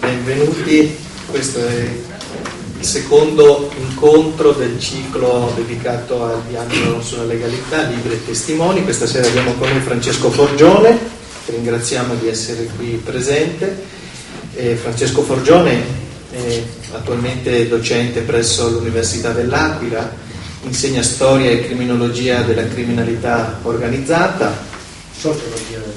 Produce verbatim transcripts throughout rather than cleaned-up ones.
benvenuti. Questo è il secondo incontro del ciclo dedicato al dialogo sulla legalità, libri e testimoni. Questa sera abbiamo con noi Francesco Forgione, che ringraziamo di essere qui presente. Eh, Francesco Forgione è attualmente docente presso l'Università dell'Aquila, insegna storia e criminologia della criminalità organizzata. Sociologia del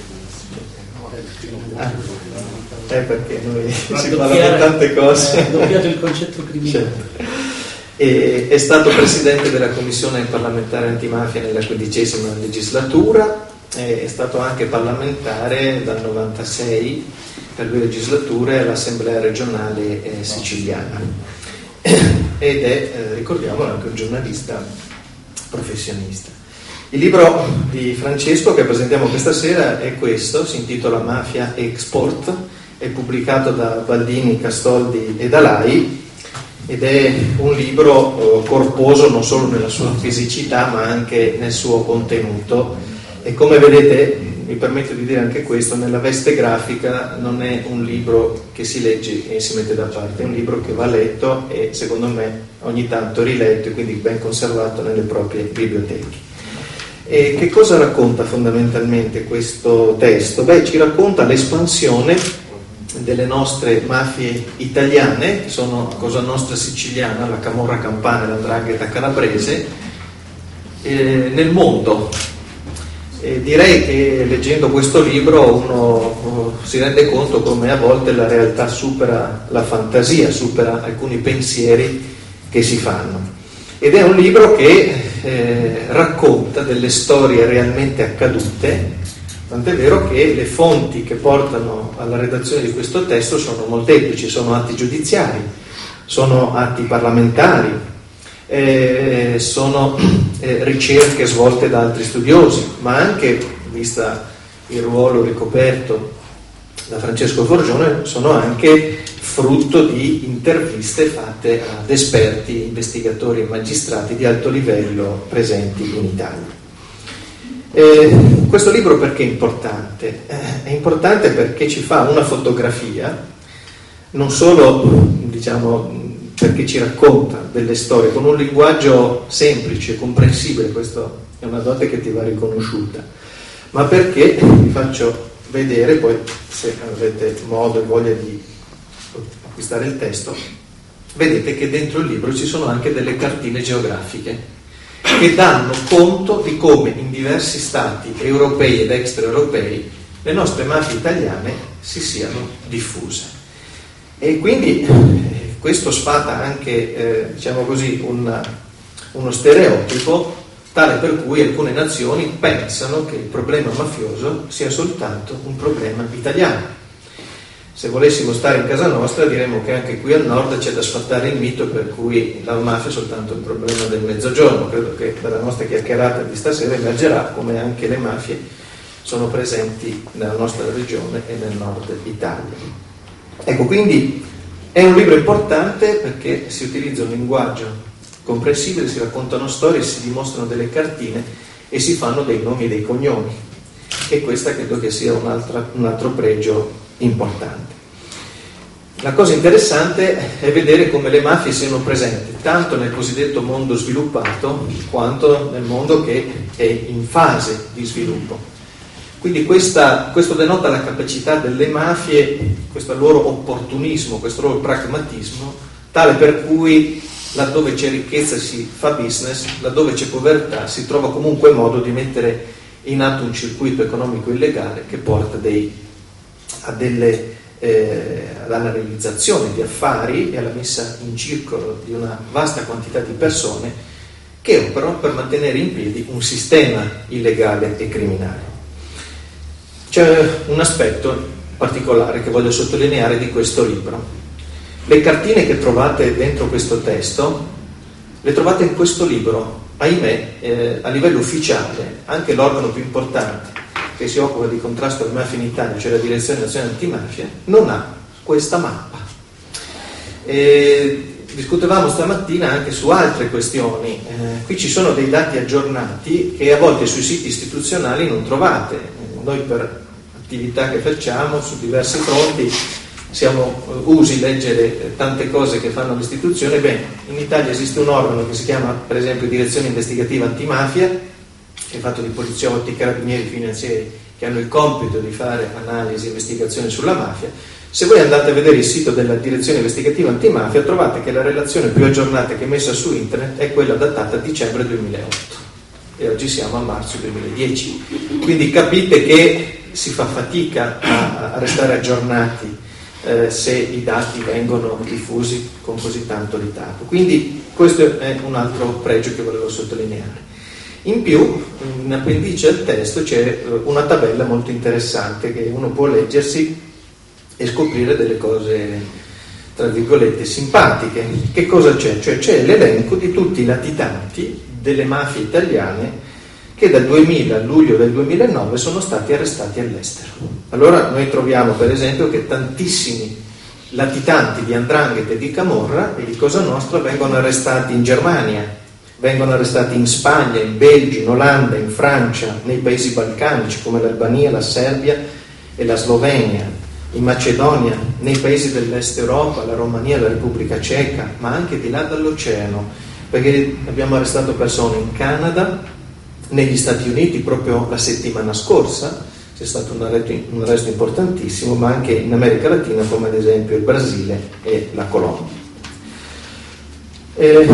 ah. Eh, perché noi si parla di tante cose. Ha doppiato il concetto criminale. Certo. E, è stato presidente della Commissione parlamentare antimafia nella quindicesima legislatura, è stato anche parlamentare dal novantasei per due legislature all'Assemblea regionale eh, siciliana ed è, eh, ricordiamolo, anche un giornalista professionista. Il libro di Francesco che presentiamo questa sera è questo, si intitola Mafia Export, è pubblicato da Baldini, Castoldi e Dalai ed è un libro corposo non solo nella sua fisicità ma anche nel suo contenuto, e come vedete, mi permetto di dire anche questo, nella veste grafica non è un libro che si legge e si mette da parte, è un libro che va letto e secondo me ogni tanto riletto e quindi ben conservato nelle proprie biblioteche. E che cosa racconta fondamentalmente questo testo? Beh, ci racconta l'espansione delle nostre mafie italiane, che sono Cosa Nostra siciliana, la Camorra campana e la 'ndrangheta calabrese, eh, nel mondo. E direi che leggendo questo libro uno si rende conto come a volte la realtà supera la fantasia, supera alcuni pensieri che si fanno. Ed è un libro che eh, racconta delle storie realmente accadute, tant'è vero che le fonti che portano alla redazione di questo testo sono molteplici, sono atti giudiziari, sono atti parlamentari, eh, sono eh, ricerche svolte da altri studiosi, ma anche, vista il ruolo ricoperto da Francesco Forgione, sono anche frutto di interviste fatte ad esperti, investigatori e magistrati di alto livello presenti in Italia. Eh, questo libro perché è importante? Eh, è importante perché ci fa una fotografia, non solo diciamo perché ci racconta delle storie con un linguaggio semplice, comprensibile, questo è una dote che ti va riconosciuta, ma perché vi faccio vedere, poi se avete modo e voglia di acquistare il testo, vedete che dentro il libro ci sono anche delle cartine geografiche che danno conto di come in diversi stati europei ed extraeuropei le nostre mafie italiane si siano diffuse. E quindi eh, questo sfata anche, eh, diciamo così, una, uno stereotipo tale per cui alcune nazioni pensano che il problema mafioso sia soltanto un problema italiano. Se volessimo stare in casa nostra diremmo che anche qui al nord c'è da sfatare il mito per cui la mafia è soltanto un problema del mezzogiorno. Credo che dalla nostra chiacchierata di stasera emergerà come anche le mafie sono presenti nella nostra regione e nel nord Italia. Ecco, quindi è un libro importante perché si utilizza un linguaggio comprensibile, si raccontano storie, si dimostrano delle cartine e si fanno dei nomi e dei cognomi, e questa credo che sia un'altra, un altro pregio importante. La cosa interessante è vedere come le mafie siano presenti tanto nel cosiddetto mondo sviluppato quanto nel mondo che è in fase di sviluppo. Quindi questa, questo denota la capacità delle mafie, questo loro opportunismo, questo loro pragmatismo, tale per cui laddove c'è ricchezza si fa business, laddove c'è povertà si trova comunque modo di mettere in atto un circuito economico illegale che porta dei, a delle, eh, alla realizzazione di affari e alla messa in circolo di una vasta quantità di persone che operano per mantenere in piedi un sistema illegale e criminale. C'è un aspetto particolare che voglio sottolineare di questo libro. Le cartine che trovate dentro questo testo le trovate in questo libro. Ahimè, eh, a livello ufficiale, anche l'organo più importante che si occupa di contrasto alle mafie in Italia, cioè la Direzione Nazionale Antimafia, non ha questa mappa. E discutevamo stamattina anche su altre questioni. Eh, qui ci sono dei dati aggiornati che a volte sui siti istituzionali non trovate. Noi per attività che facciamo su diversi fronti siamo usi leggere tante cose che fanno l'istituzione. Bene, in Italia esiste un organo che si chiama per esempio Direzione Investigativa Antimafia, che è fatto di poliziotti, carabinieri, finanzieri, che hanno il compito di fare analisi e investigazioni sulla mafia. Se voi andate a vedere il sito della Direzione Investigativa Antimafia, trovate che la relazione più aggiornata che è messa su internet è quella datata a dicembre duemilaotto e oggi siamo a marzo duemiladieci, quindi capite che si fa fatica a, a restare aggiornati eh, se i dati vengono diffusi con così tanto ritardo. Quindi questo è un altro pregio che volevo sottolineare. In più, in appendice al testo c'è una tabella molto interessante che uno può leggersi e scoprire delle cose, tra virgolette, simpatiche. Che cosa c'è? Cioè c'è l'elenco di tutti i latitanti delle mafie italiane che dal duemila a luglio del duemilanove sono stati arrestati all'estero. Allora noi troviamo per esempio che tantissimi latitanti di 'ndrangheta e di camorra e di Cosa Nostra vengono arrestati in Germania, vengono arrestati in Spagna, in Belgio, in Olanda, in Francia, nei paesi balcanici come l'Albania, la Serbia e la Slovenia, in Macedonia, nei paesi dell'Est Europa, la Romania, la Repubblica Ceca, ma anche di là dall'oceano, perché abbiamo arrestato persone in Canada, negli Stati Uniti proprio la settimana scorsa c'è stato un arresto, un arresto importantissimo, ma anche in America Latina come ad esempio il Brasile e la Colombia. Eh,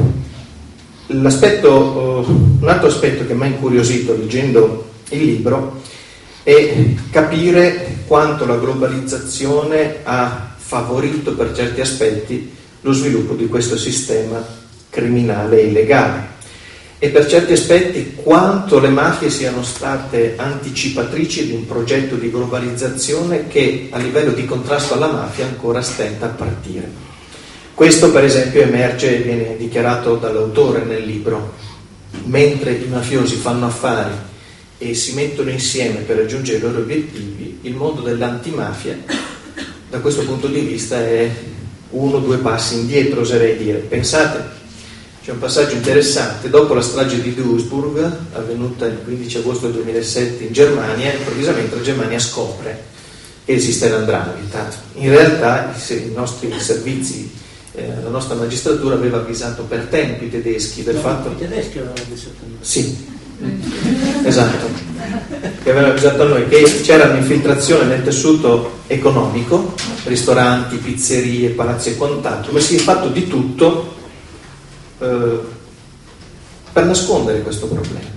l'aspetto, un altro aspetto che mi ha incuriosito leggendo il libro è capire quanto la globalizzazione ha favorito per certi aspetti lo sviluppo di questo sistema criminale e illegale, e per certi aspetti quanto le mafie siano state anticipatrici di un progetto di globalizzazione che a livello di contrasto alla mafia ancora stenta a partire. Questo per esempio emerge e viene dichiarato dall'autore nel libro. Mentre i mafiosi fanno affari e si mettono insieme per raggiungere i loro obiettivi, il mondo dell'antimafia da questo punto di vista è uno o due passi indietro, oserei dire. Pensate, c'è un passaggio interessante: dopo la strage di Duisburg avvenuta il quindici agosto del duemilasette in Germania, improvvisamente la Germania scopre che esiste l'andrangheta. In realtà i nostri servizi, eh, la nostra magistratura aveva avvisato per tempo i tedeschi del no, fatto... I tedeschi avevano avvisato noi. Sì, esatto, che avevano avvisato a noi che c'era un'infiltrazione nel tessuto economico, ristoranti, pizzerie, palazzi e quant'altro, ma si è fatto di tutto Uh, per nascondere questo problema.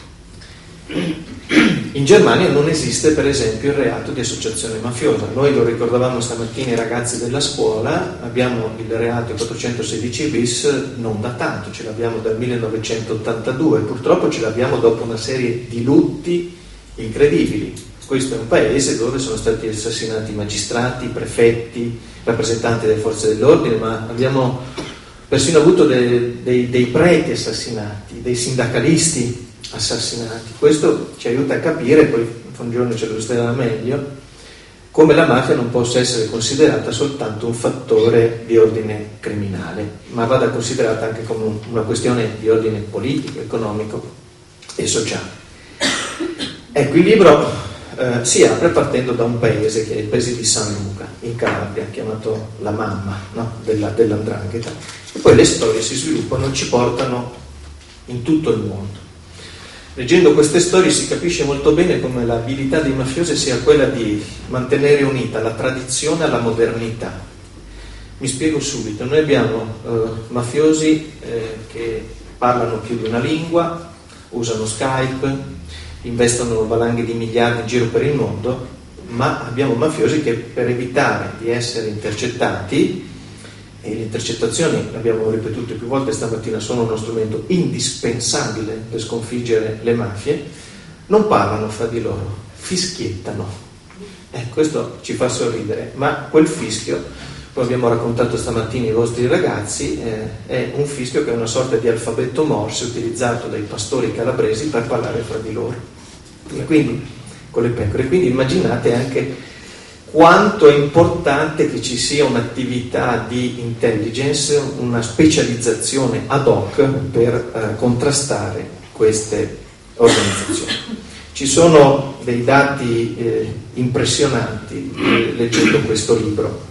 In Germania non esiste per esempio il reato di associazione mafiosa. Noi lo ricordavamo stamattina ai ragazzi della scuola, abbiamo il reato quattrocentosedici bis non da tanto, ce l'abbiamo dal millenovecentottantadue, purtroppo ce l'abbiamo dopo una serie di lutti incredibili. Questo è un paese dove sono stati assassinati magistrati, prefetti, rappresentanti delle forze dell'ordine, ma abbiamo persino avuto dei, dei, dei preti assassinati, dei sindacalisti assassinati. Questo ci aiuta a capire, poi un giorno ce lo spiegherà meglio, come la mafia non possa essere considerata soltanto un fattore di ordine criminale, ma vada considerata anche come un, una questione di ordine politico, economico e sociale. Ecco, il libro eh, si apre partendo da un paese che è il paese di San Luca, in Calabria, chiamato la mamma, no? della, dell'andrangheta. E poi le storie si sviluppano e ci portano in tutto il mondo. Leggendo queste storie si capisce molto bene come l'abilità dei mafiosi sia quella di mantenere unita la tradizione alla modernità. Mi spiego subito: noi abbiamo eh, mafiosi eh, che parlano più di una lingua, usano Skype, investono valanghe di miliardi in giro per il mondo, ma abbiamo mafiosi che per evitare di essere intercettati, e le intercettazioni, l'abbiamo ripetuto più volte stamattina, sono uno strumento indispensabile per sconfiggere le mafie, non parlano fra di loro, fischiettano. Eh, questo ci fa sorridere, ma quel fischio, come abbiamo raccontato stamattina ai vostri ragazzi, eh, è un fischio che è una sorta di alfabeto Morse utilizzato dai pastori calabresi per parlare fra di loro. E quindi, con le pecore. Quindi immaginate anche quanto è importante che ci sia un'attività di intelligence, una specializzazione ad hoc per eh, contrastare queste organizzazioni. Ci sono dei dati eh, impressionanti eh, leggendo questo libro.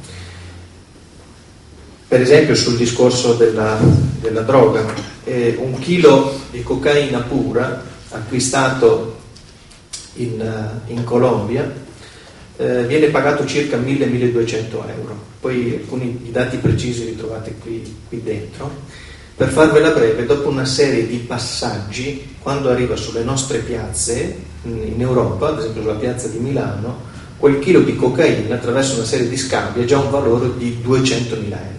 Per esempio sul discorso della, della droga, eh, un chilo di cocaina pura acquistato in, in Colombia eh, viene pagato circa mille milleduecento euro. Poi alcuni i dati precisi li trovate qui, qui dentro. Per farvela breve, dopo una serie di passaggi, quando arriva sulle nostre piazze in Europa, ad esempio sulla piazza di Milano, quel chilo di cocaina attraverso una serie di scambi ha già un valore di duecentomila euro.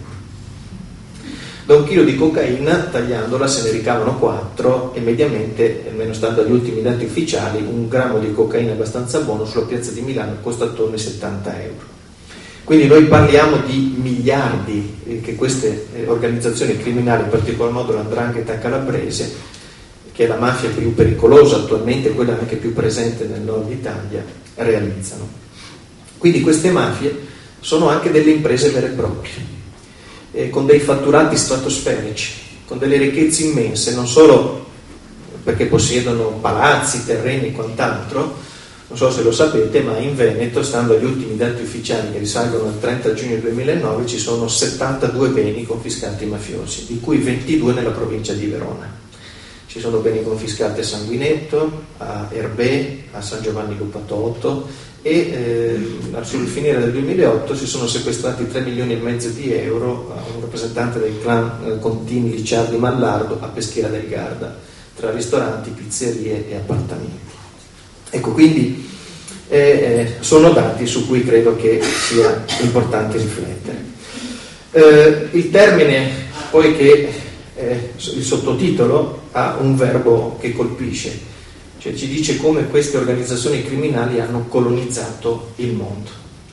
Da un chilo di cocaina, tagliandola, se ne ricavano quattro e mediamente, almeno stando agli ultimi dati ufficiali, un grammo di cocaina abbastanza buono sulla piazza di Milano costa attorno ai settanta euro. Quindi noi parliamo di miliardi che queste organizzazioni criminali, in particolar modo la 'ndrangheta calabrese, che è la mafia più pericolosa attualmente, quella anche più presente nel nord Italia, realizzano. Quindi queste mafie sono anche delle imprese vere e proprie, eh, con dei fatturati stratosferici, con delle ricchezze immense, non solo perché possiedono palazzi, terreni e quant'altro. Non so se lo sapete, ma in Veneto, stando agli ultimi dati ufficiali che risalgono al trenta giugno duemilanove, ci sono settantadue beni confiscati ai mafiosi, di cui ventidue nella provincia di Verona. Ci sono beni confiscati a Sanguinetto, a Erbè, a San Giovanni Lupatotto e eh, sul finire del duemilaotto si sono sequestrati tre milioni e mezzo di euro a un rappresentante del clan eh, Contini Licciardi Mallardo a Peschiera del Garda, tra ristoranti, pizzerie e appartamenti. Ecco, quindi eh, sono dati su cui credo che sia importante riflettere. Eh, il termine, poi che eh, il sottotitolo ha un verbo che colpisce, cioè ci dice come queste organizzazioni criminali hanno colonizzato il mondo.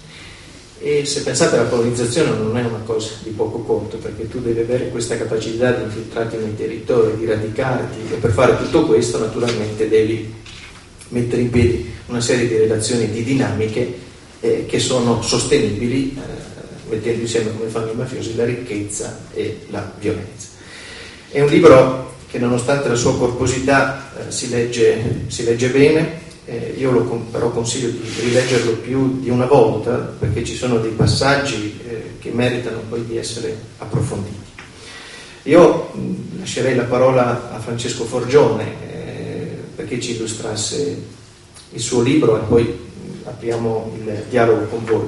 E se pensate alla colonizzazione non è una cosa di poco conto, perché tu devi avere questa capacità di infiltrarti nei territori, di radicarti, e per fare tutto questo naturalmente devi mettere in piedi una serie di relazioni, di dinamiche eh, che sono sostenibili, eh, mettendo insieme, come fanno i mafiosi, la ricchezza e la violenza. È un libro che, nonostante la sua corposità, eh, si legge, si legge bene, eh, io lo, però consiglio di rileggerlo più di una volta, perché ci sono dei passaggi eh, che meritano poi di essere approfonditi. Io mh, lascerei la parola a Francesco Forgione, perché ci illustrasse il suo libro e poi apriamo il dialogo con voi.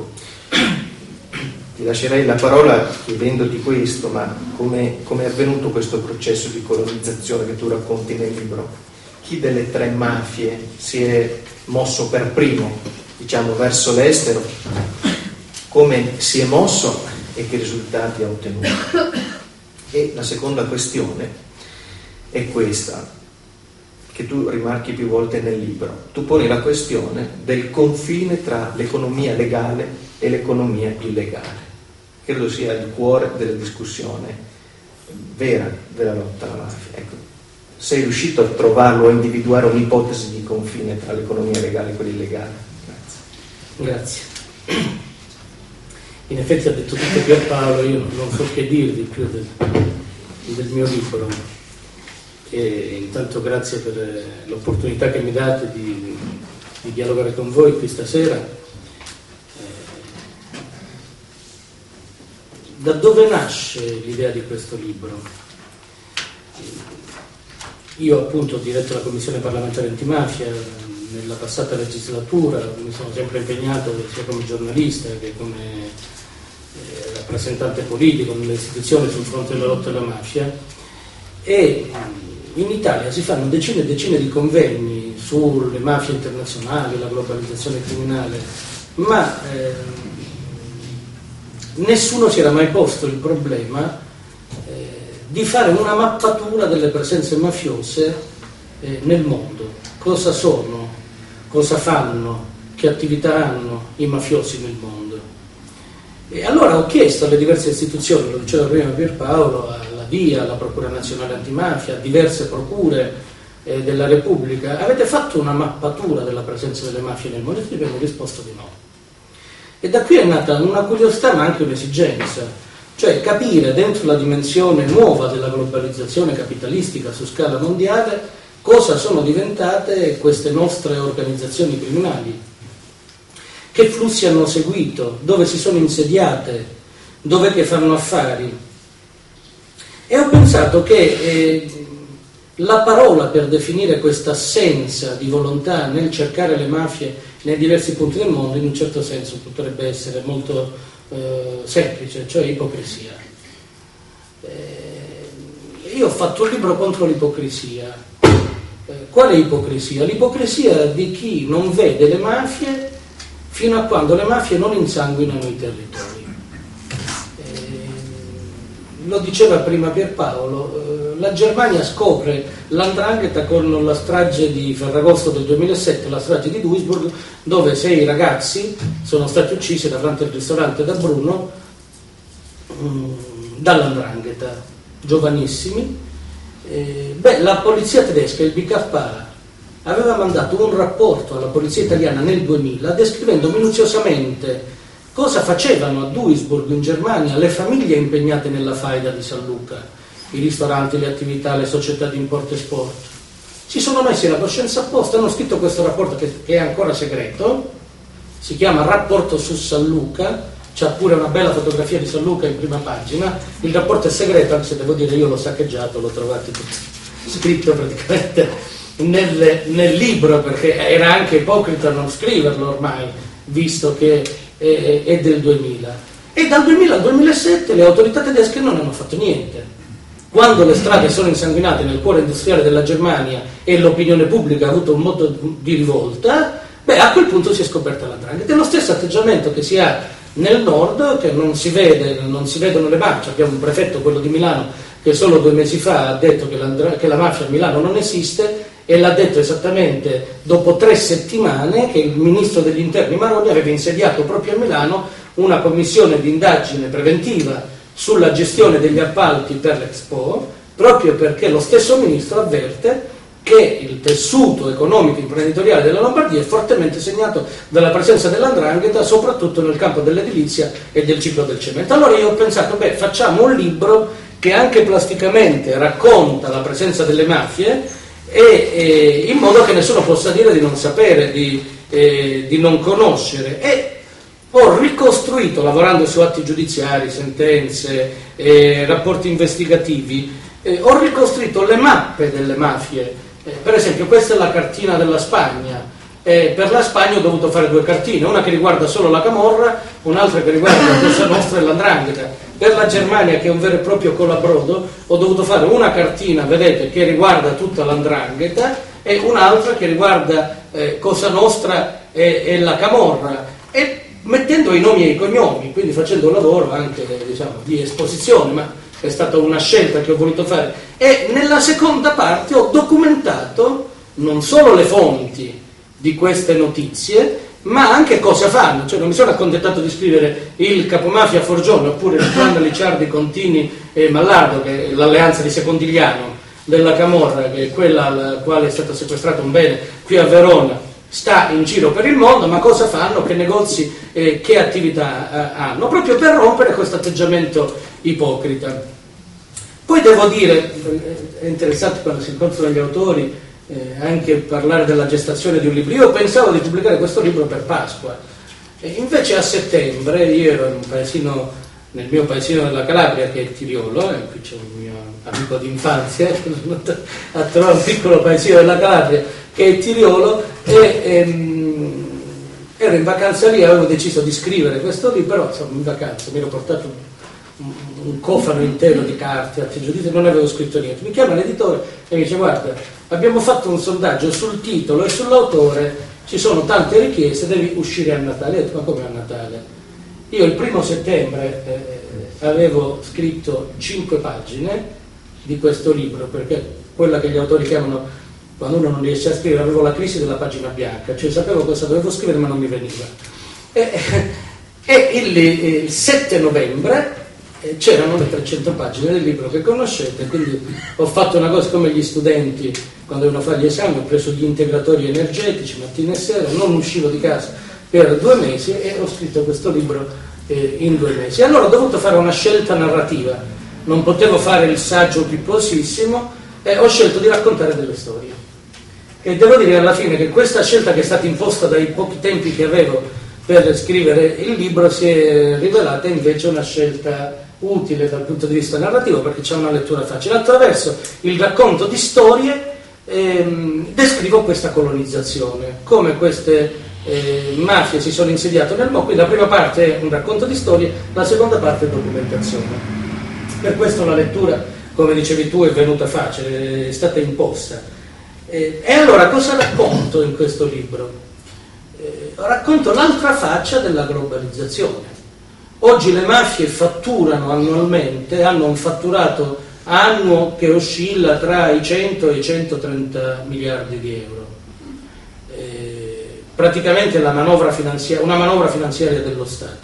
Ti lascerei la parola chiedendoti questo, ma come, come è avvenuto questo processo di colonizzazione che tu racconti nel libro? Chi delle tre mafie si è mosso per primo, diciamo, verso l'estero? Come si è mosso e che risultati ha ottenuto? E la seconda questione è questa, che tu rimarchi più volte nel libro. Tu poni la questione del confine tra l'economia legale e l'economia illegale. Credo sia il cuore della discussione vera della lotta alla mafia. Ecco, sei riuscito a trovarlo, a individuare un'ipotesi di confine tra l'economia legale e quella illegale? Grazie. Grazie. In effetti ha detto tutto Pierpaolo, io non so che dirvi più del, del mio libro. E intanto grazie per l'opportunità che mi date di, di dialogare con voi qui stasera. Eh, da dove nasce l'idea di questo libro? Io appunto ho diretto la Commissione parlamentare antimafia nella passata legislatura, mi sono sempre impegnato sia come giornalista che come eh, rappresentante politico nelle istituzioni sul fronte della lotta alla mafia, e in Italia si fanno decine e decine di convegni sulle mafie internazionali, la globalizzazione criminale, ma eh, nessuno si era mai posto il problema eh, di fare una mappatura delle presenze mafiose eh, nel mondo. Cosa sono, cosa fanno, che attività hanno i mafiosi nel mondo. E allora ho chiesto alle diverse istituzioni, lo diceva prima Pierpaolo, alla D I A, alla Procura Nazionale Antimafia, a diverse procure eh, della Repubblica: avete fatto una mappatura della presenza delle mafie nel mondo? E mi hanno risposto di no. E da qui è nata una curiosità ma anche un'esigenza, cioè capire dentro la dimensione nuova della globalizzazione capitalistica su scala mondiale cosa sono diventate queste nostre organizzazioni criminali, che flussi hanno seguito, dove si sono insediate, dove che fanno affari. E ho pensato che eh, la parola per definire questa assenza di volontà nel cercare le mafie nei diversi punti del mondo in un certo senso potrebbe essere molto eh, semplice, cioè ipocrisia. Eh, io ho fatto un libro contro l'ipocrisia. Eh, quale ipocrisia? L'ipocrisia di chi non vede le mafie fino a quando le mafie non insanguinano i territori. Eh, lo diceva prima Pierpaolo, eh, la Germania scopre l'Ndrangheta con la strage di Ferragosto del duemilasette, la strage di Duisburg, dove sei ragazzi sono stati uccisi davanti al ristorante da Bruno mh, dall'Ndrangheta, giovanissimi. Eh, beh, la polizia tedesca, il B K P A, aveva mandato un rapporto alla polizia italiana nel duemila descrivendo minuziosamente cosa facevano a Duisburg in Germania le famiglie impegnate nella faida di San Luca, i ristoranti, le attività, le società di import e sport. Si sono messi la coscienza a posto, hanno scritto questo rapporto che, che è ancora segreto, si chiama Rapporto su San Luca, c'ha pure una bella fotografia di San Luca in prima pagina. Il rapporto è segreto, anche se devo dire io l'ho saccheggiato, l'ho trovato tutto scritto praticamente nel, nel libro, perché era anche ipocrita non scriverlo ormai, visto che è, è del duemila. E dal duemila al duemilasette le autorità tedesche non hanno fatto niente. Quando le strade sono insanguinate nel cuore industriale della Germania e l'opinione pubblica ha avuto un moto di rivolta, beh, a quel punto si è scoperta la 'ndrangheta. È lo stesso atteggiamento che si ha nel nord, che non si vede, non si vedono le mafie. Abbiamo un prefetto, quello di Milano, che solo due mesi fa ha detto che la, che la mafia a Milano non esiste, e l'ha detto esattamente dopo tre settimane che il ministro degli interni Maroni aveva insediato proprio a Milano una commissione di indagine preventiva sulla gestione degli appalti per l'Expo, proprio perché lo stesso ministro avverte che il tessuto economico imprenditoriale della Lombardia è fortemente segnato dalla presenza della 'ndrangheta, soprattutto nel campo dell'edilizia e del ciclo del cemento. Allora io ho pensato, beh, facciamo un libro che anche plasticamente racconta la presenza delle mafie e, e in modo che nessuno possa dire di non sapere, di, eh, di non conoscere. E ho ricostruito, lavorando su atti giudiziari, sentenze, eh, rapporti investigativi, eh, ho ricostruito le mappe delle mafie. Eh, per esempio, questa è la cartina della Spagna. Eh, per la Spagna ho dovuto fare due cartine, una che riguarda solo la Camorra, un'altra che riguarda la Cosa Nostra e la 'ndrangheta. Per la Germania, che è un vero e proprio colabrodo, ho dovuto fare una cartina, vedete, che riguarda tutta la 'ndrangheta e un'altra che riguarda eh, Cosa Nostra e, e la Camorra. E mettendo i nomi e i cognomi, quindi facendo un lavoro anche, diciamo, di esposizione, ma è stata una scelta che ho voluto fare. E nella seconda parte ho documentato non solo le fonti di queste notizie, ma anche cosa fanno. Cioè non mi sono accontentato di scrivere il capomafia Forgione oppure il clan Licciardi, Contini e Mallardo, che è l'alleanza di Secondigliano della Camorra, che è quella alla quale è stato sequestrato un bene qui a Verona, sta in giro per il mondo, ma cosa fanno, che negozi, eh, che attività eh, hanno, proprio per rompere questo atteggiamento ipocrita. Poi devo dire, è interessante quando si incontrano gli autori eh, anche parlare della gestazione di un libro. Io pensavo di pubblicare questo libro per Pasqua, e invece a settembre, io ero in un paesino, nel mio paesino della Calabria, che è Tiriolo, e qui c'è un mio amico d'infanzia, a trovare un piccolo paesino della Calabria che è Tiriolo, e ehm, ero in vacanza lì, avevo deciso di scrivere questo libro, però insomma in vacanza mi ero portato un, un cofano intero di carte, atti giudizi, non avevo scritto niente. Mi chiama l'editore e mi dice: guarda, abbiamo fatto un sondaggio sul titolo e sull'autore, ci sono tante richieste, devi uscire a Natale. Io ho detto: ma come a Natale? Io il primo settembre eh, avevo scritto cinque pagine di questo libro, perché quella che gli autori chiamano, quando uno non riesce a scrivere, avevo la crisi della pagina bianca, cioè sapevo cosa dovevo scrivere ma non mi veniva. E, e il, il sette novembre eh, c'erano le trecento pagine del libro che conoscete, quindi ho fatto una cosa come gli studenti quando devono fare gli esami, ho preso gli integratori energetici mattina e sera, non uscivo di casa per due mesi e ho scritto questo libro eh, in due mesi. Allora ho dovuto fare una scelta narrativa, non potevo fare il saggio pipposissimo e ho scelto di raccontare delle storie. E devo dire alla fine che questa scelta, che è stata imposta dai pochi tempi che avevo per scrivere il libro, si è rivelata invece una scelta utile dal punto di vista narrativo, perché c'è una lettura facile. Attraverso il racconto di storie ehm, descrivo questa colonizzazione, come queste eh, mafie si sono insediate nel mondo. Quindi la prima parte è un racconto di storie, la seconda parte è documentazione. Per questo la lettura, come dicevi tu, è venuta facile, è stata imposta. E allora cosa racconto in questo libro? Eh, racconto l'altra faccia della globalizzazione. Oggi le mafie fatturano annualmente, hanno un fatturato annuo che oscilla tra i cento e i centotrenta miliardi di euro. Eh, praticamente la manovra finanziaria, una manovra finanziaria dello Stato.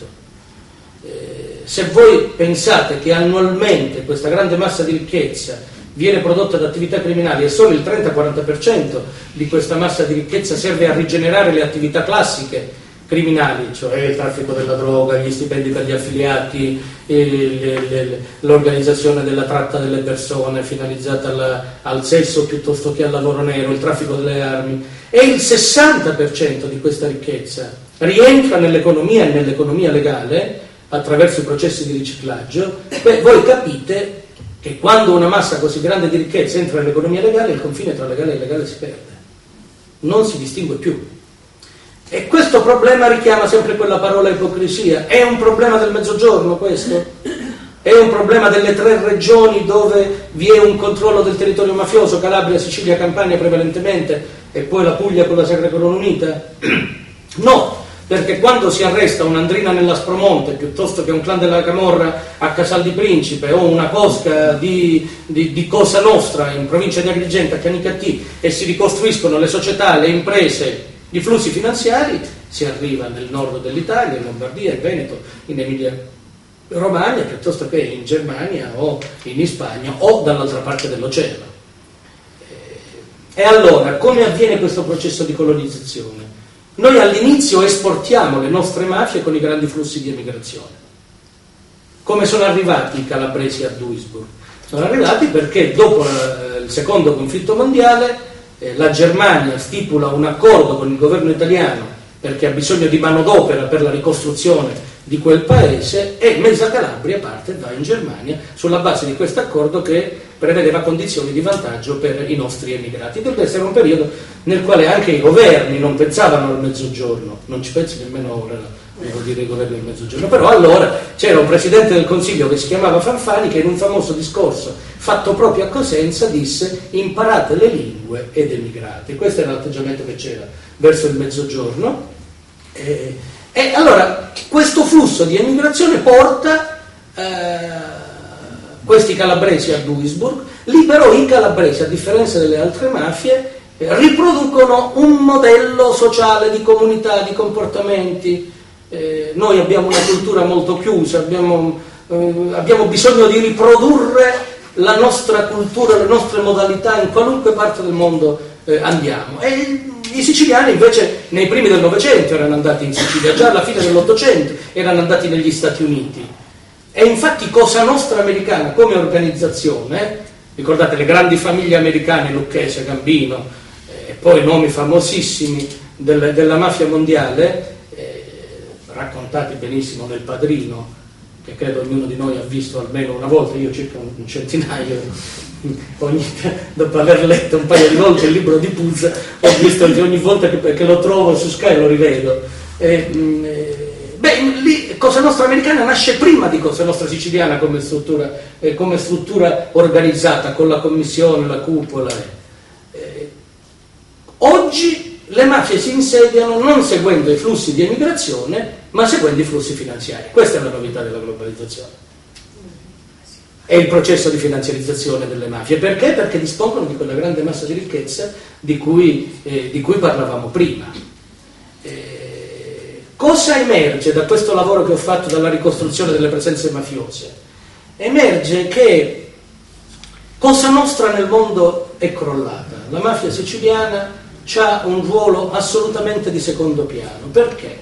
Eh, se voi pensate che annualmente questa grande massa di ricchezza viene prodotta da attività criminali e solo il trenta-quaranta per cento di questa massa di ricchezza serve a rigenerare le attività classiche criminali, cioè il traffico della droga, gli stipendi per gli affiliati, il, l'organizzazione della tratta delle persone finalizzata alla, al sesso piuttosto che al lavoro nero, il traffico delle armi, e il sessanta per cento di questa ricchezza rientra nell'economia e nell'economia legale attraverso i processi di riciclaggio. Beh, voi capite che quando una massa così grande di ricchezza entra nell'economia legale, il confine tra legale e illegale si perde, non si distingue più. E questo problema richiama sempre quella parola ipocrisia. È un problema del Mezzogiorno questo? È un problema delle tre regioni dove vi è un controllo del territorio mafioso, Calabria, Sicilia, Campania prevalentemente, e poi la Puglia con la Sacra Corona Unita? No, perché quando si arresta un'andrina nell'Aspromonte piuttosto che un clan della Camorra a Casal di Principe o una cosca di, di, di Cosa Nostra in provincia di Agrigento a Canicattì e si ricostruiscono le società, le imprese, i flussi finanziari, si arriva nel nord dell'Italia, in Lombardia, in Veneto, in Emilia Romagna, piuttosto che in Germania o in Spagna o dall'altra parte dell'oceano. E allora, come avviene questo processo di colonizzazione? Noi all'inizio esportiamo le nostre mafie con i grandi flussi di emigrazione. Come sono arrivati i calabresi a Duisburg? Sono arrivati perché dopo il secondo conflitto mondiale eh, la Germania stipula un accordo con il governo italiano perché ha bisogno di manodopera per la ricostruzione di quel paese, e mezza Calabria parte e va in Germania sulla base di questo accordo che prevedeva condizioni di vantaggio per i nostri emigrati. Deve essere un periodo nel quale anche i governi non pensavano al Mezzogiorno, non ci pensi nemmeno ora, devo dire i governi del Mezzogiorno, però allora c'era un presidente del Consiglio che si chiamava Fanfani che in un famoso discorso fatto proprio a Cosenza disse: imparate le lingue ed emigrate. Questo era l'atteggiamento che c'era verso il Mezzogiorno. E, e allora questo flusso di emigrazione porta eh, questi calabresi a Duisburg. Lì però i calabresi, a differenza delle altre mafie, eh, riproducono un modello sociale di comunità, di comportamenti. Eh, noi abbiamo una cultura molto chiusa, abbiamo, eh, abbiamo bisogno di riprodurre la nostra cultura, le nostre modalità in qualunque parte del mondo eh, andiamo. E i siciliani invece nei primi del Novecento erano andati in Sicilia, già alla fine dell'Ottocento erano andati negli Stati Uniti. E infatti Cosa Nostra americana come organizzazione, ricordate le grandi famiglie americane, Lucchese, Gambino, e eh, poi nomi famosissimi del, della mafia mondiale, eh, raccontati benissimo nel Padrino, che credo ognuno di noi ha visto almeno una volta, io circa un centinaio, ogni, dopo aver letto un paio di volte il libro di Puza, ho visto che ogni volta che, che lo trovo su Sky lo rivedo. Eh, eh, beh, lì Cosa Nostra americana nasce prima di Cosa Nostra siciliana come struttura, eh, come struttura organizzata, con la commissione, la cupola. Eh, oggi le mafie si insediano non seguendo i flussi di emigrazione, ma seguendo i flussi finanziari. Questa è la novità della globalizzazione. È il processo di finanziarizzazione delle mafie. Perché? Perché dispongono di quella grande massa di ricchezza di cui, eh, di cui parlavamo prima. Eh, cosa emerge da questo lavoro che ho fatto, dalla ricostruzione delle presenze mafiose? Emerge che Cosa Nostra nel mondo è crollata. La mafia siciliana ha un ruolo assolutamente di secondo piano. Perché?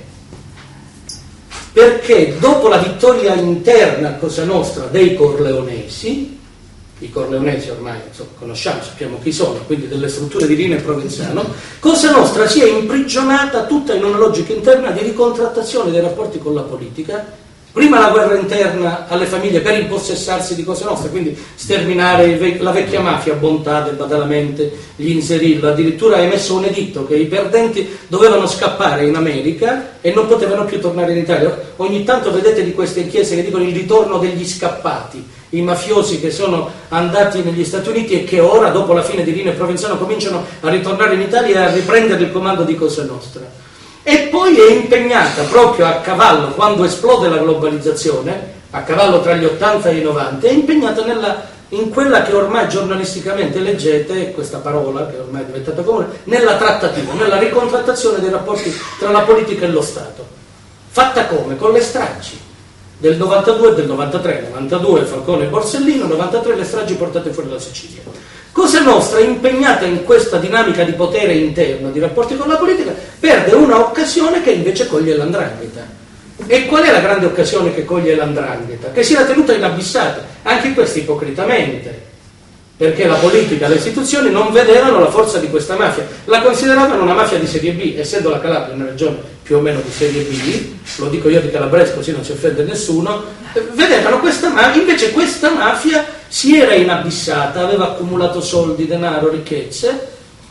Perché dopo la vittoria interna a Cosa Nostra dei Corleonesi, i corleonesi ormai insomma, conosciamo, sappiamo chi sono, quindi delle strutture di Riina e Provenzano, Cosa Nostra si è imprigionata tutta in una logica interna di ricontrattazione dei rapporti con la politica. Prima la guerra interna alle famiglie per impossessarsi di Cosa Nostra, quindi sterminare la vecchia mafia, Bontate, Badalamenti, gli Inserillo, addirittura ha emesso un editto che i perdenti dovevano scappare in America e non potevano più tornare in Italia. Ogni tanto vedete di queste inchieste che dicono il ritorno degli scappati, i mafiosi che sono andati negli Stati Uniti e che ora, dopo la fine di Riina e Provenzano, cominciano a ritornare in Italia e a riprendere il comando di Cosa Nostra. E poi è impegnata proprio a cavallo, quando esplode la globalizzazione, a cavallo tra gli ottanta e i novanta, è impegnata nella, in quella che ormai giornalisticamente leggete, questa parola che ormai è diventata comune, nella trattativa, nella ricontrattazione dei rapporti tra la politica e lo Stato. Fatta come? Con le stragi del novantadue e del novantatré, novantadue Falcone e Borsellino, novantatré le stragi portate fuori dalla Sicilia. Cosa Nostra, impegnata in questa dinamica di potere interno, di rapporti con la politica, perde una occasione che invece coglie l'Andrangheta. E qual è la grande occasione che coglie l'Andrangheta? Che si era tenuta inabissata, anche questo ipocritamente, perché la politica, le istituzioni non vedevano la forza di questa mafia, la consideravano una mafia di serie B, essendo la Calabria una regione più o meno di serie B, lo dico io di Calabrese così non si offende nessuno, vedevano questa mafia, invece questa mafia si era inabissata, aveva accumulato soldi, denaro, ricchezze,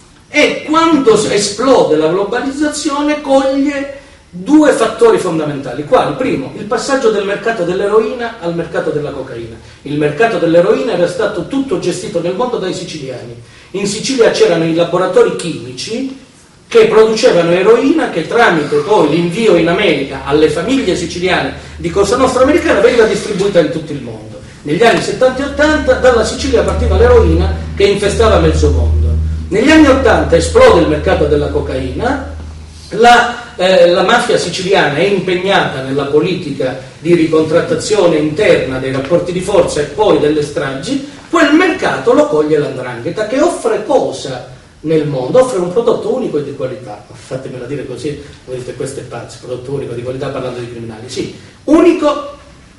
e quando esplode la globalizzazione coglie due fattori fondamentali. Quali? Primo, il passaggio del mercato dell'eroina al mercato della cocaina. Il mercato dell'eroina era stato tutto gestito nel mondo dai siciliani. In Sicilia c'erano i laboratori chimici che producevano eroina che tramite poi l'invio in America alle famiglie siciliane di Cosa Nostra americana veniva distribuita in tutto il mondo. Negli anni settanta e ottanta dalla Sicilia partiva l'eroina che infestava mezzo mondo. Negli anni ottanta esplode il mercato della cocaina, la, eh, la mafia siciliana è impegnata nella politica di ricontrattazione interna dei rapporti di forza e poi delle stragi. Quel mercato lo coglie l'Andrangheta, che offre cosa nel mondo? Offre un prodotto unico e di qualità. Fatemela dire così, voi dite questo è pazzo, prodotto unico di qualità parlando di criminali. Sì, unico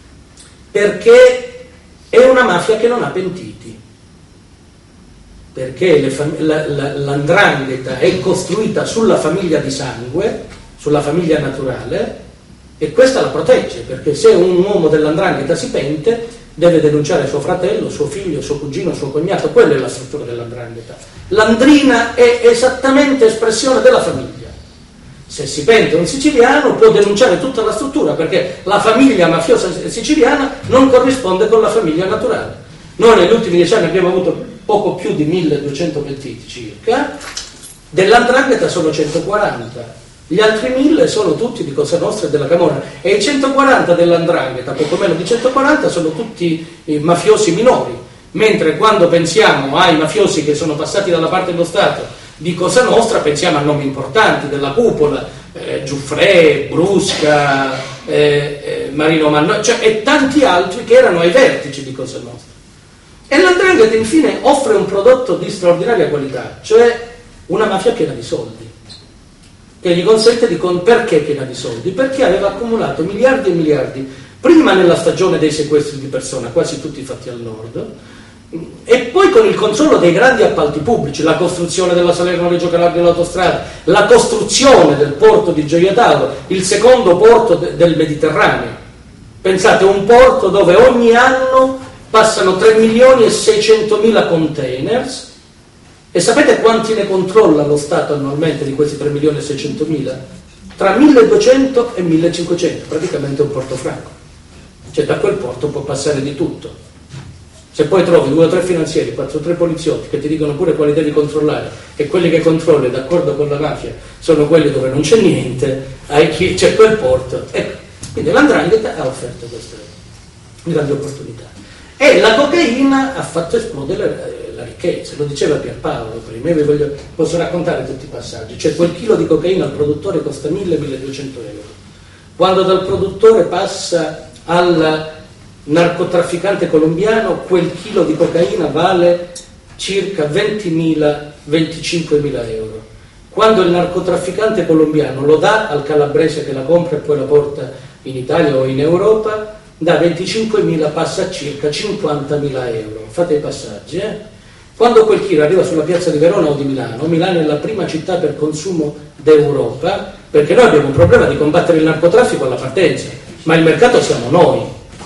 perché è una mafia che non ha pentiti, perché le fam- la, la, l'Andrangheta è costruita sulla famiglia di sangue, sulla famiglia naturale, e questa la protegge, perché se un uomo dell'Andrangheta si pente deve denunciare suo fratello, suo figlio, suo cugino, suo cognato. Quella è la struttura dell'Andrangheta. L'andrina è esattamente espressione della famiglia. Se si pente un siciliano può denunciare tutta la struttura, perché la famiglia mafiosa siciliana non corrisponde con la famiglia naturale. Noi negli ultimi dieci anni abbiamo avuto poco più di milleduecento pentiti circa, dell'Andrangheta sono centoquaranta, gli altri mille sono tutti di Cosa Nostra e della Camorra, e i centoquaranta dell'Andrangheta, poco meno di centoquaranta, sono tutti eh, mafiosi minori, mentre quando pensiamo ai mafiosi che sono passati dalla parte dello Stato di Cosa Nostra pensiamo a nomi importanti della cupola, eh, Giuffre, Brusca, eh, eh, Marino Manno, cioè, e tanti altri che erano ai vertici di Cosa Nostra. E l'Andrangheta infine offre un prodotto di straordinaria qualità, cioè una mafia piena di soldi, che gli consente di... Con... Perché piena di soldi? Perché aveva accumulato miliardi e miliardi, prima nella stagione dei sequestri di persona, quasi tutti fatti al nord, e poi con il controllo dei grandi appalti pubblici, la costruzione della Salerno-Reggio Calabria dell'autostrada, la costruzione del porto di Gioia Tauro, il secondo porto de- del Mediterraneo. Pensate, un porto dove ogni anno passano tre milioni e seicentomila containers, e sapete quanti ne controlla lo Stato annualmente di questi tre milioni e seicentomila? Tra milleduecento e millecinquecento, praticamente un porto franco. Cioè da quel porto può passare di tutto. Se poi trovi due o tre finanzieri, quattro o tre poliziotti che ti dicono pure quali devi controllare, e quelli che controlli d'accordo con la mafia sono quelli dove non c'è niente, hai chi, c'è quel porto. Ecco, quindi l'Andrangheta ha offerto queste grandi opportunità. E la cocaina ha fatto esplodere la, la ricchezza, lo diceva Pierpaolo prima, io vi voglio, posso raccontare tutti i passaggi. Cioè quel chilo di cocaina al produttore costa mille milleduecento euro. Quando dal produttore passa al narcotrafficante colombiano, quel chilo di cocaina vale circa ventimila venticinquemila euro. Quando il narcotrafficante colombiano lo dà al calabrese che la compra e poi la porta in Italia o in Europa, da venticinquemila passa a circa cinquantamila euro. Fate i passaggi, eh? Quando quel chilo arriva sulla piazza di Verona o di Milano, Milano è la prima città per consumo d'Europa, perché noi abbiamo un problema di combattere il narcotraffico alla partenza, ma il mercato siamo noi.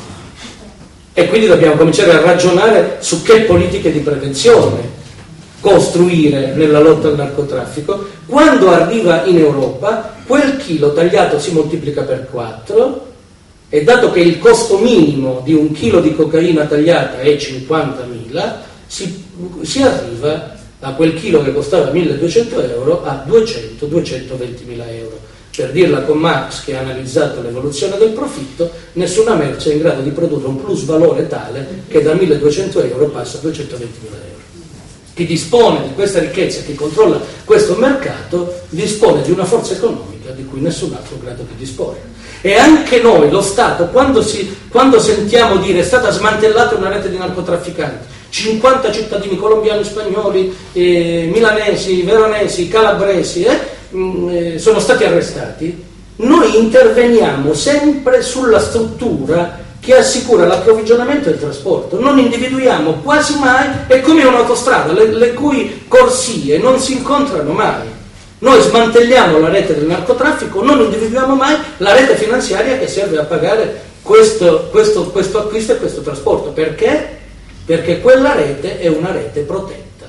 E quindi dobbiamo cominciare a ragionare su che politiche di prevenzione costruire nella lotta al narcotraffico. Quando arriva in Europa, quel chilo tagliato si moltiplica per quattro, e dato che il costo minimo di un chilo di cocaina tagliata è cinquantamila, si, si arriva a quel chilo che costava milleduecento euro a duecento duecentoventimila euro. Per dirla con Marx, che ha analizzato l'evoluzione del profitto, nessuna merce è in grado di produrre un plus valore tale che da milleduecento euro passa a duecentoventimila euro. Chi dispone di questa ricchezza, chi controlla questo mercato, dispone di una forza economica di cui nessun altro è in grado di disporre. E anche noi, lo Stato, quando, si, quando sentiamo dire è stata smantellata una rete di narcotrafficanti, cinquanta cittadini colombiani, spagnoli, eh, milanesi, veronesi, calabresi eh, mh, eh, sono stati arrestati, noi interveniamo sempre sulla struttura che assicura l'approvvigionamento e il trasporto. Non individuiamo quasi mai, è come un'autostrada, le, le cui corsie non si incontrano mai. Noi smantelliamo la rete del narcotraffico, non individuiamo mai la rete finanziaria che serve a pagare questo, questo, questo acquisto e questo trasporto. Perché? Perché quella rete è una rete protetta.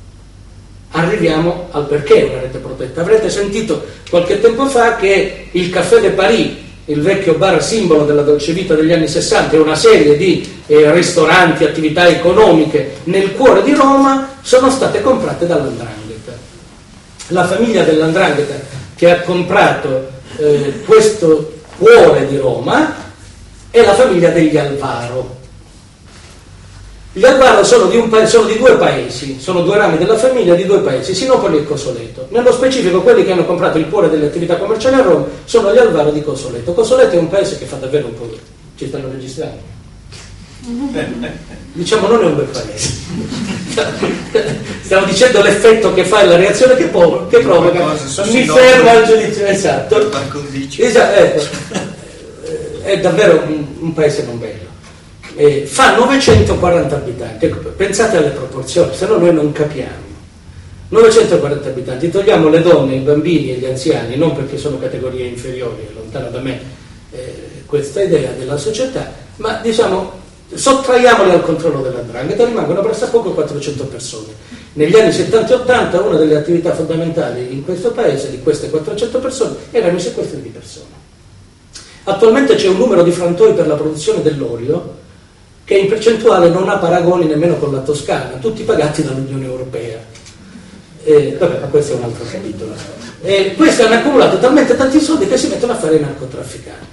Arriviamo al perché è una rete protetta. Avrete sentito qualche tempo fa che il Café de Paris, il vecchio bar simbolo della dolce vita degli anni sessanta, e una serie di eh, ristoranti, attività economiche nel cuore di Roma sono state comprate dall'Andrangheta. La famiglia dell'Andrangheta che ha comprato eh, questo cuore di Roma è la famiglia degli Alvaro. Gli Alvaro sono di, un pa- sono di due paesi, sono due rami della famiglia di due paesi, Sinopoli e Cosoleto. Nello specifico quelli che hanno comprato il cuore delle attività commerciali a Roma sono gli Alvaro di Cosoleto. Cosoleto è un paese che fa davvero un po'... Ci stanno registrando? Diciamo non è un bel paese. Stiamo dicendo l'effetto che fa e la reazione che, po- che provoca. Mi fermo al giudizio. Esatto. Esatto, ecco. È davvero un, un paese non bello. Eh, fa novecentoquaranta abitanti. Ecco, pensate alle proporzioni, se no noi non capiamo. novecentoquaranta abitanti, togliamo le donne, i bambini e gli anziani, non perché sono categorie inferiori, lontano da me eh, questa idea della società, ma diciamo sottraiamoli al controllo dell'Andrangheta, rimangono pressappoco quattrocento persone. Negli anni settanta e ottanta una delle attività fondamentali in questo paese di queste quattrocento persone erano i sequestri di persone. Attualmente c'è un numero di frantoi per la produzione dell'olio che in percentuale non ha paragoni nemmeno con la Toscana, tutti pagati dall'Unione Europea. Eh, vabbè, ma questo è un altro capitolo. Eh, questi hanno accumulato talmente tanti soldi che si mettono a fare i narcotrafficanti.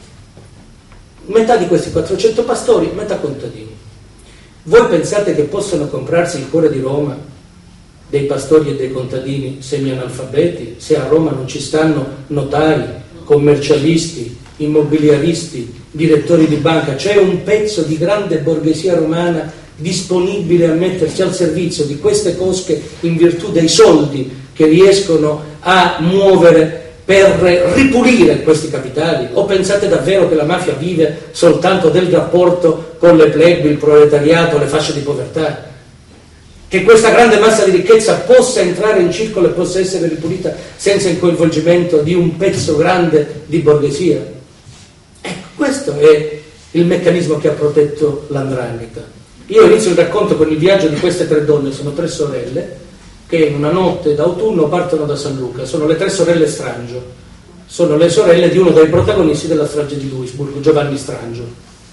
Metà di questi quattrocento pastori, metà contadini. Voi pensate che possono comprarsi il cuore di Roma dei pastori e dei contadini semi-analfabeti se a Roma non ci stanno notari, commercialisti, immobiliaristi, direttori di banca? C'è un pezzo di grande borghesia romana disponibile a mettersi al servizio di queste cosche in virtù dei soldi che riescono a muovere per ripulire questi capitali? O pensate davvero che la mafia vive soltanto del rapporto con le plebi, il proletariato, le fasce di povertà? Che questa grande massa di ricchezza possa entrare in circolo e possa essere ripulita senza il coinvolgimento di un pezzo grande di borghesia? Ecco, questo è il meccanismo che ha protetto l'Andrangheta. Io inizio il racconto con il viaggio di queste tre donne, sono tre sorelle, che in una notte d'autunno partono da San Luca. Sono le tre sorelle Strangio, sono le sorelle di uno dei protagonisti della strage di Duisburg, Giovanni Strangio.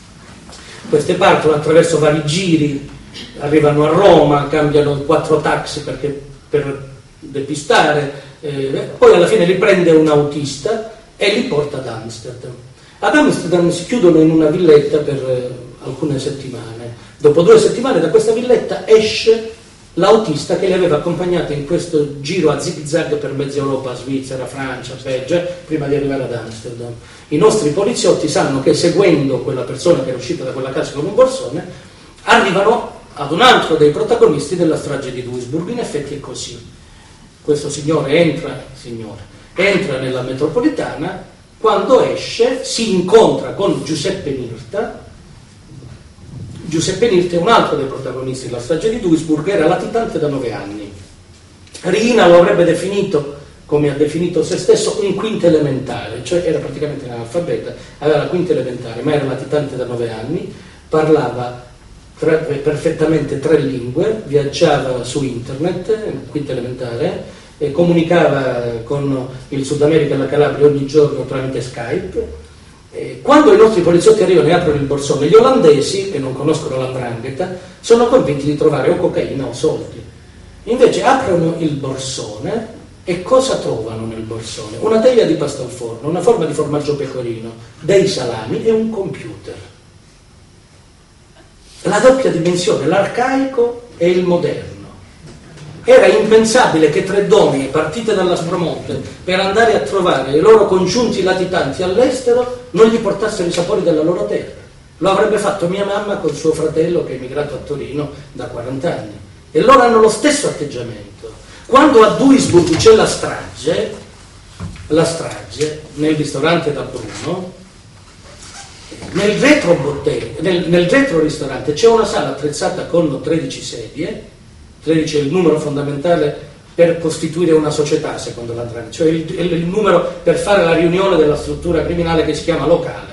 Queste partono attraverso vari giri, arrivano a Roma, cambiano quattro taxi perché, per depistare, eh, poi alla fine li prende un autista e li porta ad Amsterdam. Ad Amsterdam si chiudono in una villetta per eh, alcune settimane. Dopo due settimane da questa villetta esce l'autista che li aveva accompagnati in questo giro a zig-zag per mezza Europa, Svizzera, Francia, Belgio, prima di arrivare ad Amsterdam. I nostri poliziotti sanno che seguendo quella persona che era uscita da quella casa con un borsone, arrivano ad un altro dei protagonisti della strage di Duisburg. In effetti è così. Questo signore entra, signore, entra nella metropolitana, quando esce si incontra con Giuseppe Mirta Giuseppe Nirte, un altro dei protagonisti della strage di Duisburg, era latitante da nove anni. Riina lo avrebbe definito, come ha definito se stesso, un quinto elementare, cioè era praticamente un analfabeta, aveva la quinta elementare, ma era latitante da nove anni, parlava tre, perfettamente tre lingue, viaggiava su internet, quinta elementare, e comunicava con il Sud America e la Calabria ogni giorno tramite Skype. E quando i nostri poliziotti arrivano e aprono il borsone, gli olandesi, che non conoscono l'andrangheta, sono convinti di trovare o cocaina o soldi. Invece aprono il borsone e cosa trovano nel borsone? Una teglia di pasta al forno, una forma di formaggio pecorino, dei salami e un computer. La doppia dimensione, l'arcaico e il moderno. Era impensabile che tre donne partite dall'Aspromonte per andare a trovare i loro congiunti latitanti all'estero non gli portassero i sapori della loro terra. Lo avrebbe fatto mia mamma con suo fratello che è emigrato a Torino da quaranta anni. E loro hanno lo stesso atteggiamento. Quando a Duisburg c'è la strage, la strage nel ristorante da Bruno, nel retro bottega, nel, nel retro ristorante c'è una sala attrezzata con tredici sedie. tredici è il numero fondamentale per costituire una società, secondo l'andrangheta, cioè il, il, il numero per fare la riunione della struttura criminale che si chiama locale.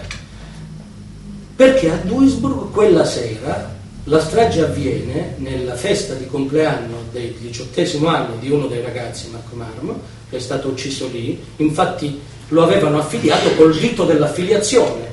Perché a Duisburg quella sera la strage avviene nella festa di compleanno del diciottesimo anno di uno dei ragazzi, Marco Marmo, che è stato ucciso lì. Infatti lo avevano affiliato col rito dell'affiliazione.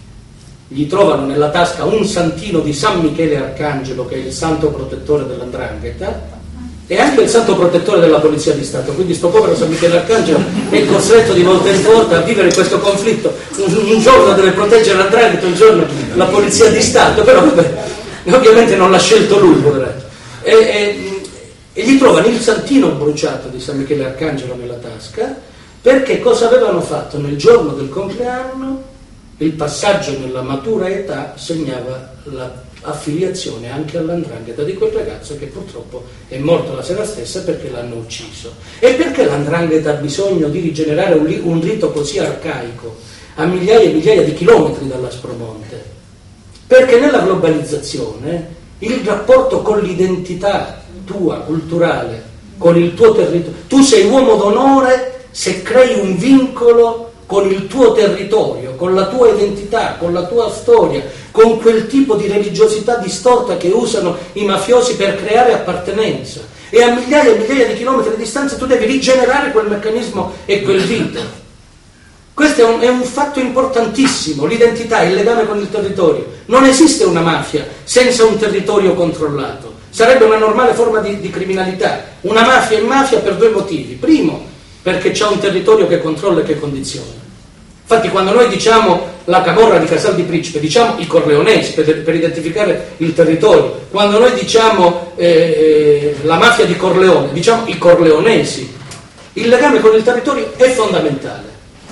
Gli trovano nella tasca un santino di San Michele Arcangelo, che è il santo protettore dell'andrangheta, e anche il santo protettore della Polizia di Stato. Quindi sto povero San Michele Arcangelo è costretto di volta in volta a vivere questo conflitto. Un, un giorno deve proteggere l'andrangheta, un giorno la Polizia di Stato, però vabbè, ovviamente non l'ha scelto lui, poveretto. E, e, e gli trovano il santino bruciato di San Michele Arcangelo nella tasca, perché cosa avevano fatto nel giorno del compleanno? Il passaggio nella matura età segnava l'affiliazione anche all'andrangheta di quel ragazzo che purtroppo è morto la sera stessa perché l'hanno ucciso. E perché l'andrangheta ha bisogno di rigenerare un, un rito così arcaico a migliaia e migliaia di chilometri dall'Aspromonte? Perché nella globalizzazione il rapporto con l'identità tua culturale, con il tuo territorio, tu sei uomo d'onore se crei un vincolo con il tuo territorio, con la tua identità, con la tua storia, con quel tipo di religiosità distorta che usano i mafiosi per creare appartenenza. E a migliaia e migliaia di chilometri di distanza tu devi rigenerare quel meccanismo e quel rito. Questo è un, è un fatto importantissimo, l'identità, il legame con il territorio. Non esiste una mafia senza un territorio controllato. Sarebbe una normale forma di, di criminalità. Una mafia è mafia per due motivi. Primo, perché c'è un territorio che controlla e che condiziona. Infatti quando noi diciamo la camorra di Casal di Principe, diciamo i corleonesi per, per identificare il territorio. Quando noi diciamo eh, la mafia di Corleone, diciamo i corleonesi. Il legame con il territorio è fondamentale.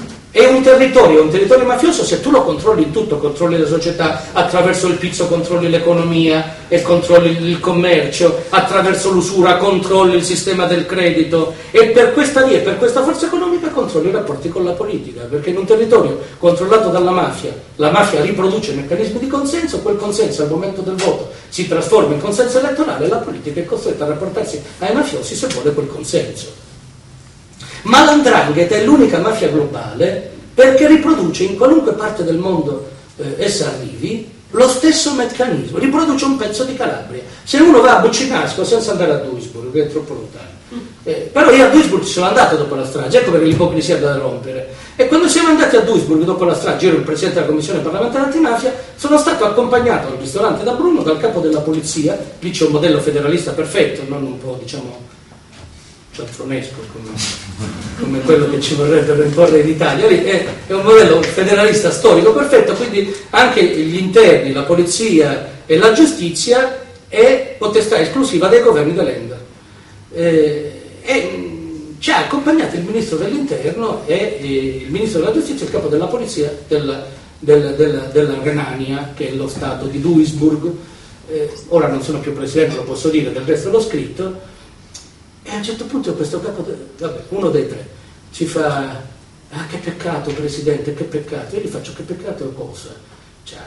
È un territorio, un territorio mafioso se tu lo controlli in tutto, controlli la società, attraverso il pizzo controlli l'economia e controlli il commercio, attraverso l'usura controlli il sistema del credito e per questa via, per questa forza economica controlli i rapporti con la politica, perché in un territorio controllato dalla mafia, la mafia riproduce meccanismi di consenso, quel consenso al momento del voto si trasforma in consenso elettorale e la politica è costretta a rapportarsi ai mafiosi se vuole quel consenso. Ma l'andrangheta è l'unica mafia globale perché riproduce in qualunque parte del mondo eh, essa arrivi lo stesso meccanismo, riproduce un pezzo di Calabria. Se uno va a Buccinasco senza andare a Duisburg, che è troppo lontano, eh, però io a Duisburg ci sono andato dopo la strage, ecco perché l'ipocrisia è da rompere. E quando siamo andati a Duisburg dopo la strage, io ero il presidente della commissione parlamentare antimafia, sono stato accompagnato al ristorante da Bruno dal capo della polizia. Lì c'è un modello federalista perfetto, non un po' diciamo cialtronesco come, come quello che ci vorrebbe per imporre in Italia. Lì è, è un modello federalista storico perfetto, quindi anche gli interni, la polizia e la giustizia è potestà esclusiva dei governi dell'Ender. Eh, e ci ha accompagnato il ministro dell'interno e, e il ministro della giustizia e il capo della polizia della, della, della, della Renania, che è lo stato di Duisburg. Eh, ora non sono più presidente, lo posso dire, del resto l'ho scritto. E a un certo punto questo capo, de... vabbè, uno dei tre, ci fa, ah che peccato presidente, che peccato. Io gli faccio, che peccato cosa? Cioè,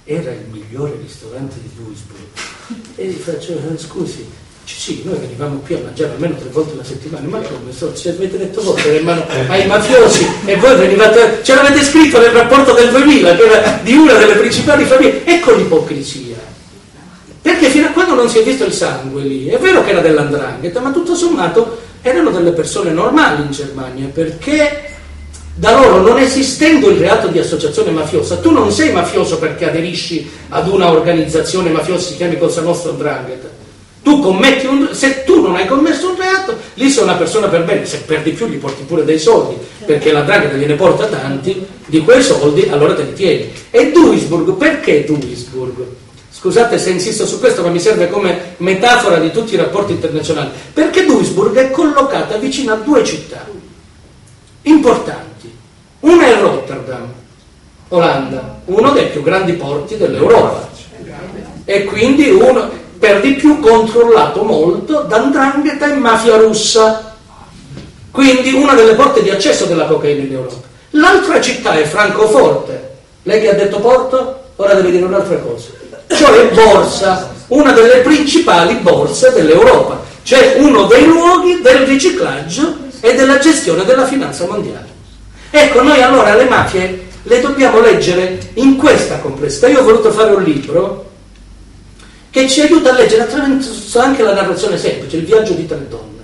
era il migliore ristorante di Duisburg. E gli faccio, scusi, sì, noi venivamo qui a mangiare almeno tre volte alla settimana, ma come so, ci avete detto voi che era in mano ai mafiosi e voi venivate, ce l'avete scritto nel rapporto del duemila, che era di una delle principali famiglie. Ecco l'ipocrisia, perché fino a quando non si è visto il sangue lì, è vero che era dell''ndrangheta, ma tutto sommato erano delle persone normali in Germania, perché da loro, non esistendo il reato di associazione mafiosa, tu non sei mafioso perché aderisci ad una organizzazione mafiosa, si chiami Cosa Nostra o 'ndrangheta. Tu commetti un, se tu non hai commesso un reato, lì sei una persona per bene. Se perdi più gli porti pure dei soldi, perché la 'ndrangheta gliene porta tanti, di quei soldi allora te li tieni. E Duisburg, perché Duisburg? Scusate se insisto su questo, ma mi serve come metafora di tutti i rapporti internazionali. Perché Duisburg è collocata vicino a due città importanti. Una è Rotterdam, Olanda, uno dei più grandi porti dell'Europa, e quindi uno, per di più, controllato molto da 'ndrangheta e mafia russa, quindi una delle porte di accesso della cocaina in Europa. L'altra città è Francoforte. Lei che ha detto porto, ora deve dire un'altra cosa, cioè borsa, una delle principali borse dell'Europa, cioè uno dei luoghi del riciclaggio e della gestione della finanza mondiale. Ecco, noi allora le mafie le dobbiamo leggere in questa complessità. Io ho voluto fare un libro che ci aiuta a leggere attraverso anche la narrazione semplice, il viaggio di tre donne.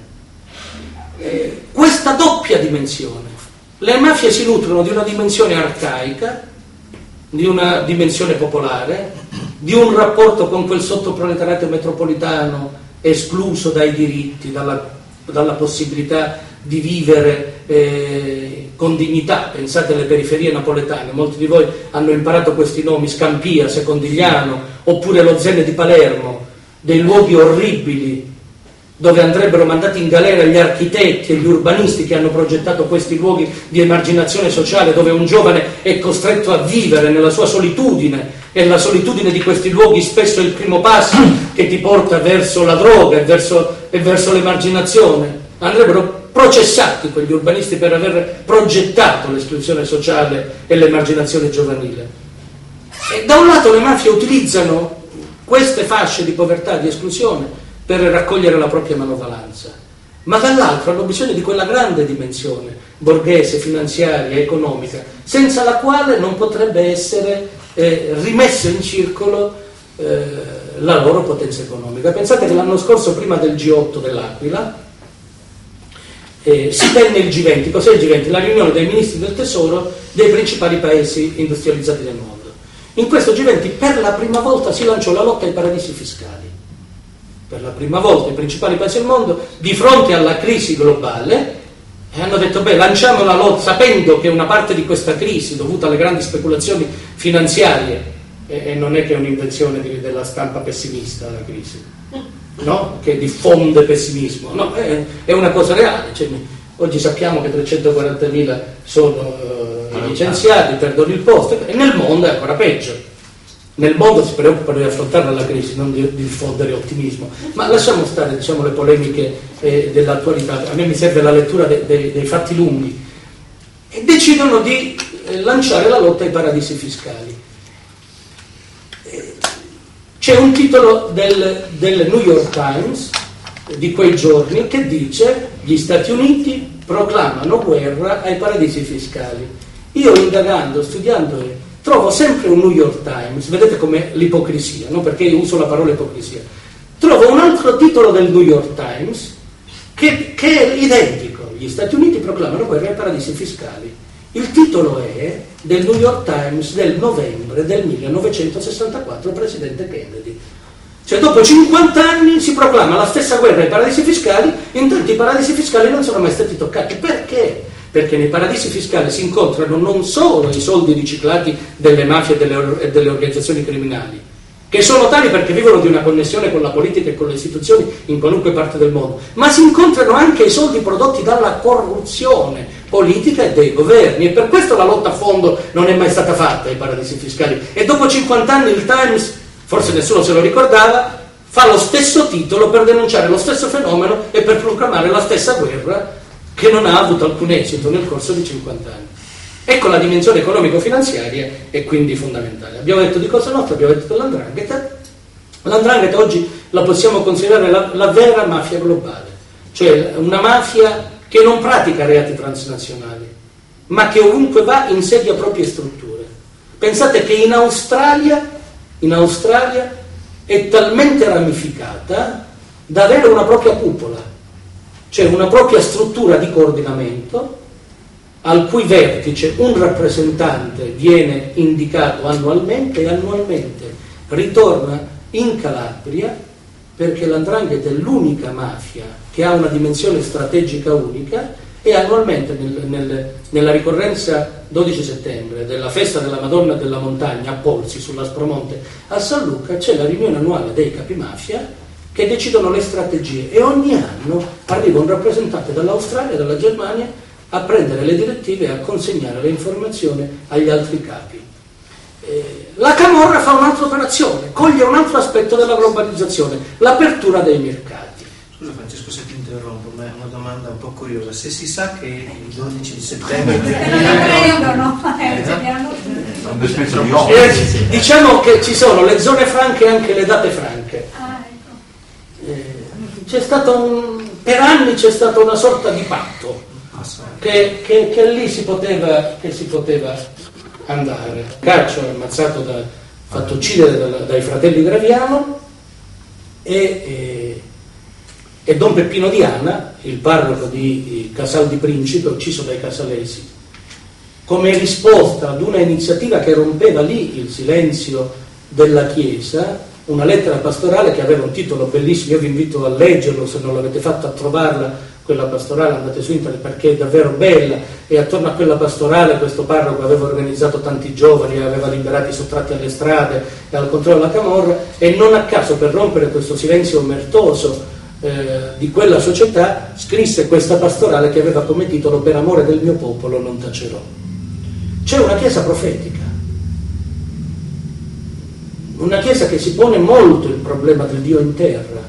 Eh, questa doppia dimensione. Le mafie si nutrono di una dimensione arcaica, di una dimensione popolare, di un rapporto con quel sottoproletariato metropolitano escluso dai diritti, dalla, dalla possibilità di vivere eh, con dignità. Pensate alle periferie napoletane, molti di voi hanno imparato questi nomi: Scampia, Secondigliano, oppure lo Zene di Palermo, dei luoghi orribili dove andrebbero mandati in galera gli architetti e gli urbanisti che hanno progettato questi luoghi di emarginazione sociale, dove un giovane è costretto a vivere nella sua solitudine, e la solitudine di questi luoghi spesso è il primo passo che ti porta verso la droga e verso, e verso l'emarginazione. Andrebbero processati quegli urbanisti per aver progettato l'esclusione sociale e l'emarginazione giovanile. E da un lato le mafie utilizzano queste fasce di povertà, di esclusione, per raccogliere la propria manovalanza, ma dall'altro hanno bisogno di quella grande dimensione borghese, finanziaria, economica, senza la quale non potrebbe essere eh, rimesso in circolo eh, la loro potenza economica. Pensate che l'anno scorso, prima del G otto dell'Aquila, Eh, si tenne il G venti. Cos'è il G venti? La riunione dei ministri del tesoro dei principali paesi industrializzati del mondo. In questo G venti per la prima volta si lanciò la lotta ai paradisi fiscali. Per la prima volta i principali paesi del mondo, di fronte alla crisi globale, e hanno detto: beh, lanciamo la lotta, sapendo che una parte di questa crisi dovuta alle grandi speculazioni finanziarie, e, e non è che è un'invenzione di, della stampa pessimista la crisi, no? Che diffonde pessimismo, no, è, è una cosa reale. Cioè, oggi sappiamo che trecentoquarantamila sono uh, licenziati, perdono il posto, e nel mondo è ancora peggio. Nel mondo si preoccupano di affrontare la crisi, non di, di diffondere ottimismo. Ma lasciamo stare, diciamo, le polemiche eh, dell'attualità. A me mi serve la lettura de, de, dei fatti lunghi. E decidono di eh, lanciare la lotta ai paradisi fiscali. C'è un titolo del, del New York Times di quei giorni che dice: gli Stati Uniti proclamano guerra ai paradisi fiscali. Io, indagando, studiando, trovo sempre un New York Times, vedete com'è l'ipocrisia, no? Perché io uso la parola ipocrisia. Trovo un altro titolo del New York Times che, che è identico: gli Stati Uniti proclamano guerra ai paradisi fiscali. Il titolo è del New York Times del novembre del millenovecentosessantaquattro, presidente Kennedy. Cioè, dopo cinquanta anni si proclama la stessa guerra ai paradisi fiscali, intanto i paradisi fiscali non sono mai stati toccati. Perché? Perché nei paradisi fiscali si incontrano non solo i soldi riciclati delle mafie e delle, e delle organizzazioni criminali, che sono tali perché vivono di una connessione con la politica e con le istituzioni in qualunque parte del mondo, ma si incontrano anche i soldi prodotti dalla corruzione politica e dei governi, e per questo la lotta a fondo non è mai stata fatta ai paradisi fiscali. E dopo cinquanta anni il Times, forse nessuno se lo ricordava, fa lo stesso titolo per denunciare lo stesso fenomeno e per proclamare la stessa guerra, che non ha avuto alcun esito nel corso di cinquanta anni. Ecco, la dimensione economico-finanziaria è quindi fondamentale. Abbiamo detto di Cosa Nostra, abbiamo detto dell'Andrangheta. L'Andrangheta oggi la possiamo considerare la, la vera mafia globale, cioè una mafia che non pratica reati transnazionali, ma che ovunque va insedia proprie strutture. Pensate che in Australia, in Australia è talmente ramificata da avere una propria cupola, cioè una propria struttura di coordinamento al cui vertice un rappresentante viene indicato annualmente e annualmente ritorna in Calabria, perché l'Andrangheta è l'unica mafia che ha una dimensione strategica unica, e annualmente nel, nel, nella ricorrenza dodici settembre della festa della Madonna della Montagna a Polsi, sull'Aspromonte a San Luca, c'è la riunione annuale dei capimafia che decidono le strategie, e ogni anno arriva un rappresentante dall'Australia e dalla Germania a prendere le direttive e a consegnare le informazioni agli altri capi. Eh, la Camorra fa un'altra operazione, coglie un altro aspetto della globalizzazione, l'apertura dei mercati. Scusa Francesco se ti interrompo, ma è una domanda un po' curiosa. Se si sa che il dodici di settembre eh, diciamo che ci sono le zone franche e anche le date franche. Eh, c'è stato un, per anni c'è stata una sorta di patto che, che, che lì si poteva, che si poteva andare. Caccio è ammazzato da, fatto uccidere da, dai fratelli Graviano, e, e e Don Peppino Diana, il parroco di Casal di Principe, ucciso dai casalesi, come risposta ad una iniziativa che rompeva lì il silenzio della Chiesa, una lettera pastorale che aveva un titolo bellissimo. Io vi invito a leggerlo, se non l'avete fatto, a trovarla, quella pastorale, andate su internet perché è davvero bella, e attorno a quella pastorale questo parroco aveva organizzato tanti giovani, aveva liberati i sottratti alle strade e al controllo della camorra, e non a caso, per rompere questo silenzio omertoso Eh, di quella società, scrisse questa pastorale che aveva come titolo "Per amore del mio popolo non tacerò". C'è una chiesa profetica, una chiesa che si pone molto il problema del Dio in terra,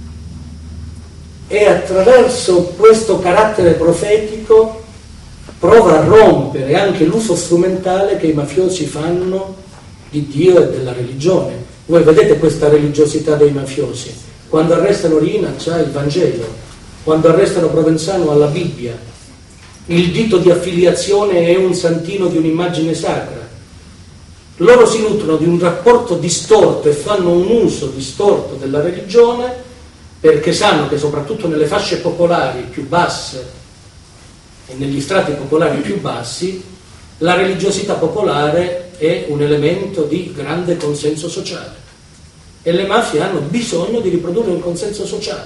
e attraverso questo carattere profetico prova a rompere anche l'uso strumentale che i mafiosi fanno di Dio e della religione. Voi vedete questa religiosità dei mafiosi. Quando arrestano Riina c'ha il Vangelo, quando arrestano Provenzano alla Bibbia, il dito di affiliazione è un santino di un'immagine sacra. Loro si nutrono di un rapporto distorto e fanno un uso distorto della religione, perché sanno che soprattutto nelle fasce popolari più basse e negli strati popolari più bassi la religiosità popolare è un elemento di grande consenso sociale. E le mafie hanno bisogno di riprodurre un consenso sociale.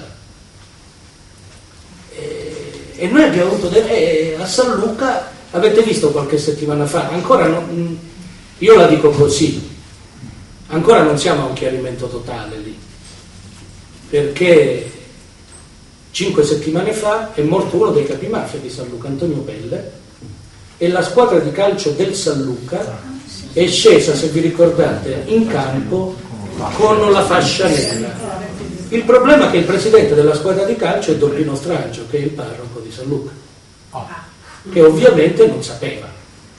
E, e noi abbiamo avuto de- e a San Luca, avete visto qualche settimana fa, ancora non, io la dico così, ancora non siamo a un chiarimento totale lì, perché cinque settimane fa è morto uno dei capimafia di San Luca, Antonio Pelle, e la squadra di calcio del San Luca è scesa, se vi ricordate, in campo con la fascia nera. Il problema è che il presidente della squadra di calcio è Don Lino Strangio, che è il parroco di San Luca, che ovviamente non sapeva.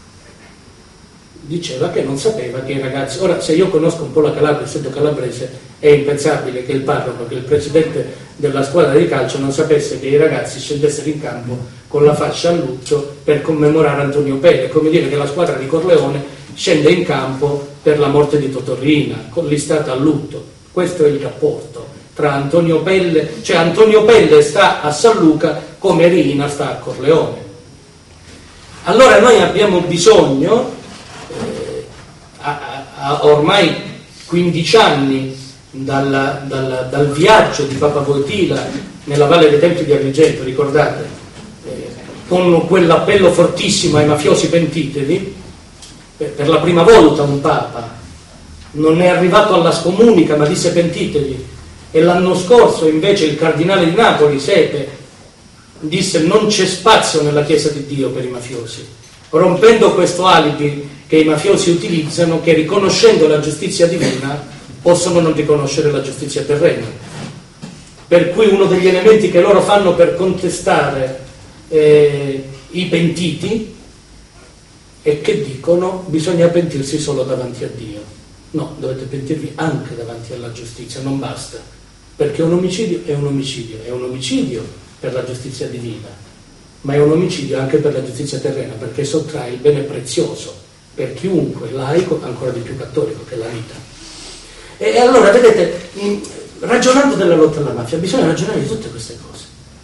Diceva che non sapeva che i ragazzi... Ora, se io conosco un po' la Calabria, essendo calabrese, è impensabile che il parroco, che il presidente della squadra di calcio non sapesse che i ragazzi scendessero in campo con la fascia a lutto per commemorare Antonio Pelle. È come dire che la squadra di Corleone scende in campo per la morte di Totorrina, listata a lutto. Questo è il rapporto tra Antonio Pelle, cioè Antonio Pelle sta a San Luca come Riina sta a Corleone. Allora noi abbiamo bisogno, eh, a, a ormai quindici anni dal, dal, dal viaggio di Papa Wojtyla nella Valle dei Templi di Agrigento, ricordate, eh, con quell'appello fortissimo ai mafiosi pentitevi. Per la prima volta un Papa non è arrivato alla scomunica ma disse pentitevi, e l'anno scorso invece il cardinale di Napoli, Sepe, disse non c'è spazio nella Chiesa di Dio per i mafiosi, rompendo questo alibi che i mafiosi utilizzano, che riconoscendo la giustizia divina possono non riconoscere la giustizia terrena. Per cui uno degli elementi che loro fanno per contestare eh, i pentiti e che dicono bisogna pentirsi solo davanti a Dio. No, dovete pentirvi anche davanti alla giustizia, non basta, perché un omicidio è un omicidio, è un omicidio per la giustizia divina, ma è un omicidio anche per la giustizia terrena, perché sottrae il bene prezioso per chiunque laico, ancora di più cattolico, che è la vita. E, e allora, vedete, ragionando della lotta alla mafia, bisogna ragionare di tutte queste cose.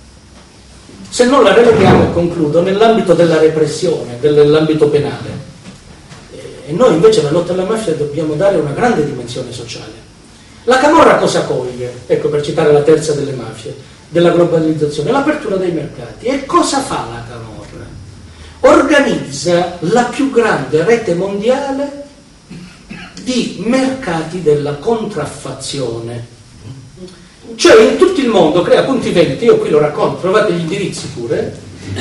Se non la releghiamo, concludo, nell'ambito della repressione, nell'ambito penale. E noi invece la lotta alla mafia dobbiamo dare una grande dimensione sociale. La Camorra cosa coglie? Ecco, per citare la terza delle mafie, della globalizzazione, l'apertura dei mercati. E cosa fa la Camorra? Organizza la più grande rete mondiale di mercati della contraffazione. Cioè in tutto il mondo crea punti vendita, io qui lo racconto, trovate gli indirizzi pure,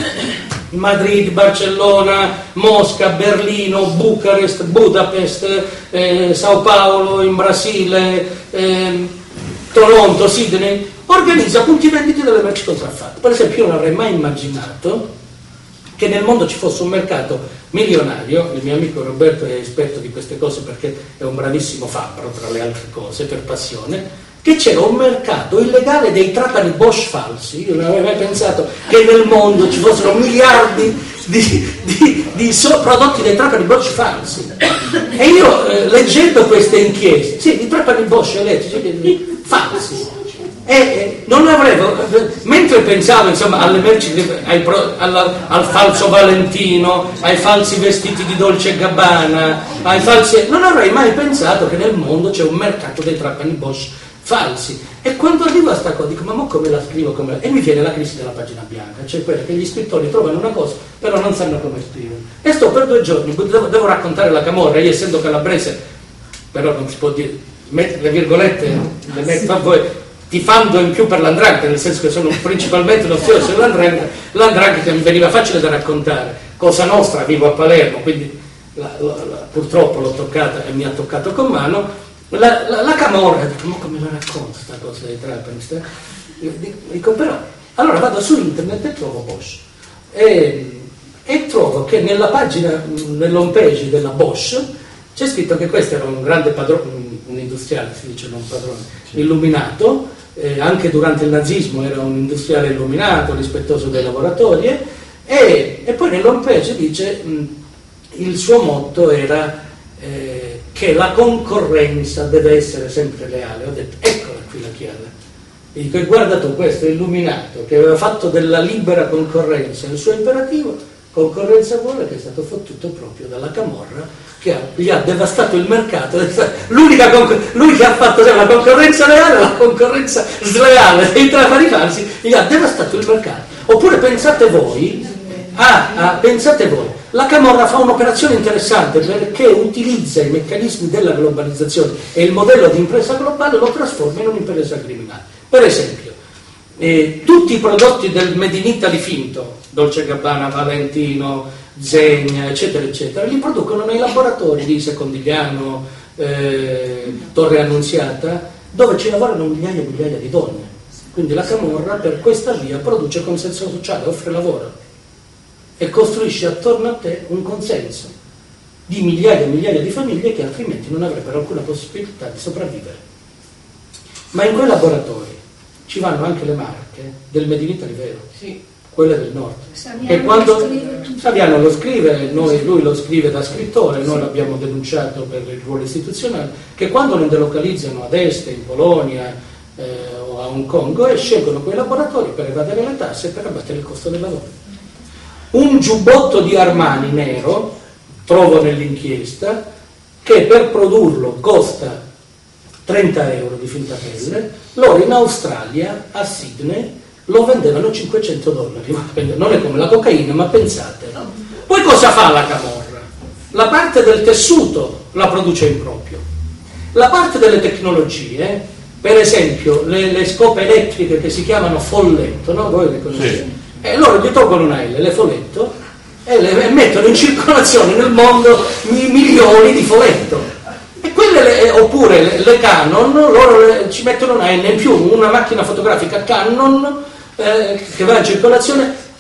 Madrid, Barcellona, Mosca, Berlino, Bucarest, Budapest, eh, Sao Paulo in Brasile, eh, Toronto, Sydney, organizza punti vendita delle merci contraffatte. Per esempio io non avrei mai immaginato che nel mondo ci fosse un mercato milionario, il mio amico Roberto è esperto di queste cose perché è un bravissimo fabbro tra le altre cose, per passione, che c'era un mercato illegale dei trapani Bosch falsi. Io non avevo mai pensato che nel mondo ci fossero miliardi di, di, di so, prodotti dei trapani Bosch falsi. E io eh, leggendo queste inchieste, sì, di trapani Bosch elettrici falsi, e eh, non avevo, mentre pensavo insomma alle merci, ai pro, alla, al falso Valentino, ai falsi vestiti di Dolce e Gabbana, ai falsi, non avrei mai pensato che nel mondo c'è un mercato dei trapani Bosch falsi. E quando arrivo a sta cosa dico, ma mo come la scrivo, come la... e mi viene la crisi della pagina bianca, cioè quella che gli scrittori trovano una cosa però non sanno come scrivere. E sto per due giorni, devo, devo raccontare la Camorra, io essendo calabrese, però non si può dire, mettere le virgolette, le metto a voi, tifando in più per l'andrangheta, nel senso che sono principalmente uno studioso dell'andrangheta, l'andrangheta mi veniva facile da raccontare. Cosa Nostra, vivo a Palermo, quindi la, la, la, purtroppo l'ho toccata e mi ha toccato con mano. La, la, la Camorra, dico, ma come la racconto questa cosa dei trapani? Dico, però, allora vado su internet e trovo Bosch e, e trovo che nella pagina, nell'home page della Bosch c'è scritto che questo era un grande padrone, un industriale, si dice, non padrone, illuminato, eh, anche durante il nazismo era un industriale illuminato, rispettoso dei lavoratori, eh, e, e poi nell'home page dice mh, il suo motto era eh, che la concorrenza deve essere sempre leale. Ho detto, eccola qui la chiave. E dico, guarda tu, questo illuminato che aveva fatto della libera concorrenza il suo imperativo, concorrenza buona, che è stato fottuto proprio dalla Camorra, che ha, gli ha devastato il mercato. L'unica concor- lui che ha fatto cioè, la concorrenza leale, la concorrenza sleale dei trapani falsi, gli ha devastato il mercato. Oppure pensate voi, ah, ah, pensate voi, la Camorra fa un'operazione interessante perché utilizza i meccanismi della globalizzazione e il modello di impresa globale lo trasforma in un'impresa criminale. Per esempio, eh, tutti i prodotti del Made in Italy finto, Dolce e Gabbana, Valentino, Zegna, eccetera, eccetera, li producono nei laboratori di Secondigliano, eh, Torre Annunziata, dove ci lavorano migliaia e migliaia di donne. Quindi la Camorra per questa via produce consenso sociale, offre lavoro e costruisce attorno a te un consenso di migliaia e migliaia di famiglie che altrimenti non avrebbero alcuna possibilità di sopravvivere. Ma in quei laboratori ci vanno anche le marche del Made in Italy vero, sì, quelle del nord. Saviano, e quando lo Saviano lo scrive, noi, lui lo scrive da scrittore, noi l'abbiamo denunciato per il ruolo istituzionale, che quando non delocalizzano ad est, in Polonia eh, o a Hong Kong, e scelgono quei laboratori per evadere le tasse e per abbattere il costo del lavoro. Un giubbotto di Armani nero, trovo nell'inchiesta, che per produrlo costa trenta euro di finta pelle, loro in Australia, a Sydney, lo vendevano cinquecento dollari. Non è come la cocaina, ma pensate. Poi cosa fa la Camorra? La parte del tessuto la produce in proprio. La parte delle tecnologie, per esempio le, le scope elettriche che si chiamano folletto, no? Voi le conoscete? Sì. E loro gli tolgono una L, le foletto, e le mettono in circolazione nel mondo milioni di foletto. E quelle le, oppure le, le Canon, loro le, ci mettono una N in più, una macchina fotografica Canon eh, che va in circolazione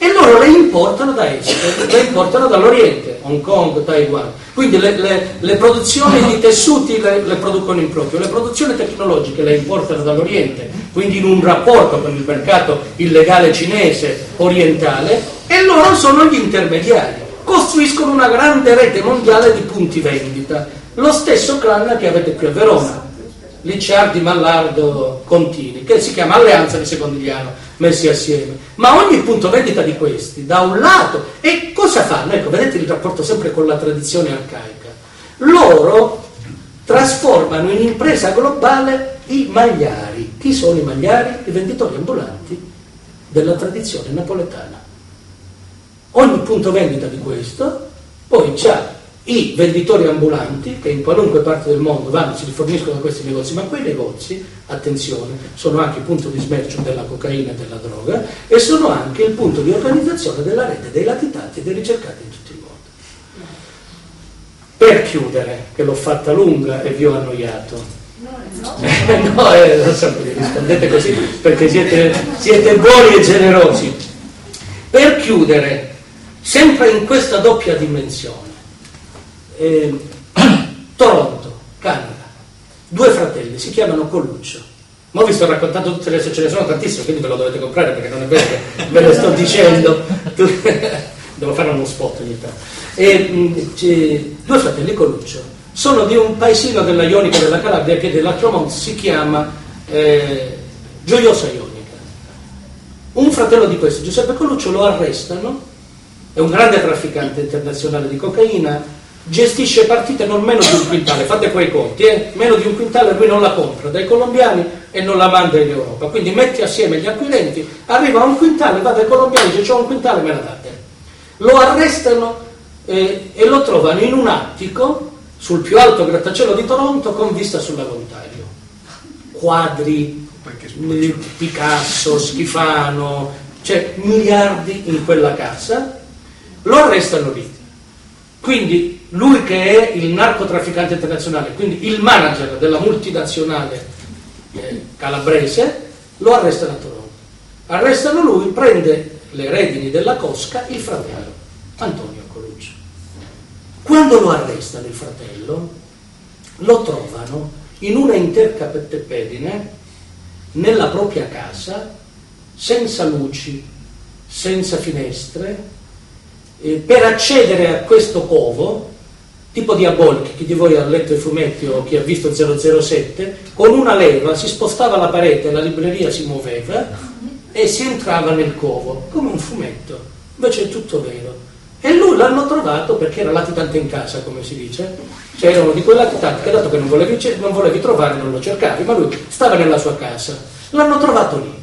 e loro le importano da est, le importano dall'Oriente, Hong Kong, Taiwan. Quindi le, le, le produzioni di tessuti le, le producono in proprio, le produzioni tecnologiche le importano dall'Oriente, quindi in un rapporto con il mercato illegale cinese orientale, e loro sono gli intermediari, costruiscono una grande rete mondiale di punti vendita, lo stesso clan che avete qui a Verona, Licciardi, Mallardo, Contini, che si chiama Alleanza di Secondigliano, messi assieme. Ma ogni punto vendita di questi, da un lato, e cosa fanno? Ecco, vedete il rapporto sempre con la tradizione arcaica. Loro trasformano in impresa globale i magliari. Chi sono i magliari? I venditori ambulanti della tradizione napoletana. Ogni punto vendita di questo, poi c'ha i venditori ambulanti che in qualunque parte del mondo vanno, si riforniscono da questi negozi, ma quei negozi, attenzione, sono anche il punto di smercio della cocaina e della droga, e sono anche il punto di organizzazione della rete dei latitanti e dei ricercati in tutto il mondo. Per chiudere, che l'ho fatta lunga e vi ho annoiato, no, no eh, non so, rispondete così perché siete, siete buoni e generosi. Per chiudere, sempre in questa doppia dimensione, Eh, Toronto, Canada, due fratelli, si chiamano Coluccio. Ma vi sto raccontando tutte le, ce ne sono tantissime, quindi ve lo dovete comprare perché non è vero che ve le sto dicendo. Devo fare uno spot ogni tanto. E, due fratelli Coluccio sono di un paesino della Ionica della Calabria che dell'Altromont si chiama eh, Gioiosa Ionica. Un fratello di questo, Giuseppe Coluccio, lo arrestano, è un grande trafficante internazionale di cocaina, gestisce partite non meno di un quintale, fate quei conti, eh? meno di un quintale lui non la compra dai colombiani e non la manda in Europa, quindi metti assieme gli acquirenti, arriva a un quintale, va dai colombiani, dice c'ho un quintale, me la date. Lo arrestano eh, e lo trovano in un attico sul più alto grattacielo di Toronto con vista sul lago Ontario. Quadri, Picasso, Schifano, cioè miliardi in quella casa, lo arrestano lì. Quindi lui che è il narcotrafficante internazionale, quindi il manager della multinazionale eh, calabrese, lo arrestano a Toronto. Arrestano lui, prende le redini della cosca il fratello, Antonio Coluccio. Quando lo arrestano il fratello, lo trovano in una intercapitepedine nella propria casa, senza luci, senza finestre. Eh, per accedere a questo covo, tipo diabolico, chi di voi ha letto i fumetti o chi ha visto zero zero sette, con una leva si spostava la parete, la libreria si muoveva e si entrava nel covo, come un fumetto, invece è tutto vero. E lui l'hanno trovato perché era latitante in casa, come si dice, cioè era uno di quei latitanti che dato che non volevi, non volevi trovare non lo cercavi, ma lui stava nella sua casa, l'hanno trovato lì.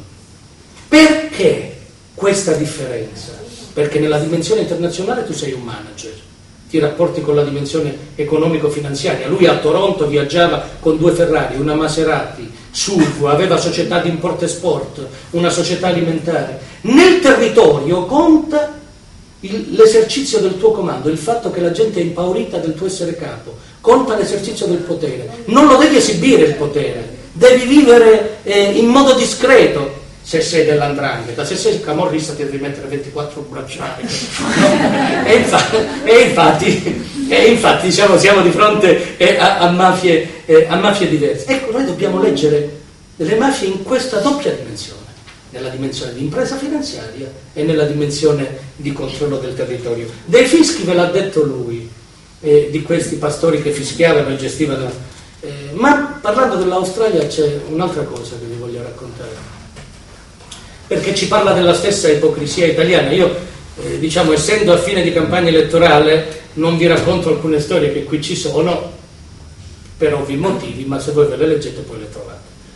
Perché questa differenza? Perché nella dimensione internazionale tu sei un manager, ti rapporti con la dimensione economico-finanziaria. Lui a Toronto viaggiava con due Ferrari, una Maserati, S U V, aveva società di import-export, una società alimentare. Nel territorio conta il, l'esercizio del tuo comando, il fatto che la gente è impaurita del tuo essere capo, conta l'esercizio del potere. Non lo devi esibire il potere, devi vivere eh, in modo discreto. Se sei dell'andrangheta, se sei camorrista ti devi mettere ventiquattro bracciali. e, infatti, e, infatti, e infatti diciamo siamo di fronte eh, a, a, mafie, eh, a mafie diverse. Ecco, noi dobbiamo leggere le mafie in questa doppia dimensione, nella dimensione di impresa finanziaria e nella dimensione di controllo del territorio. Dei fischi ve l'ha detto lui, eh, di questi pastori che fischiavano e gestivano. Eh, ma parlando dell'Australia c'è un'altra cosa che vi voglio raccontare, perché ci parla della stessa ipocrisia italiana. Io, eh, diciamo, essendo a fine di campagna elettorale, non vi racconto alcune storie che qui ci sono, per ovvi motivi, ma se voi ve le leggete poi le trovate.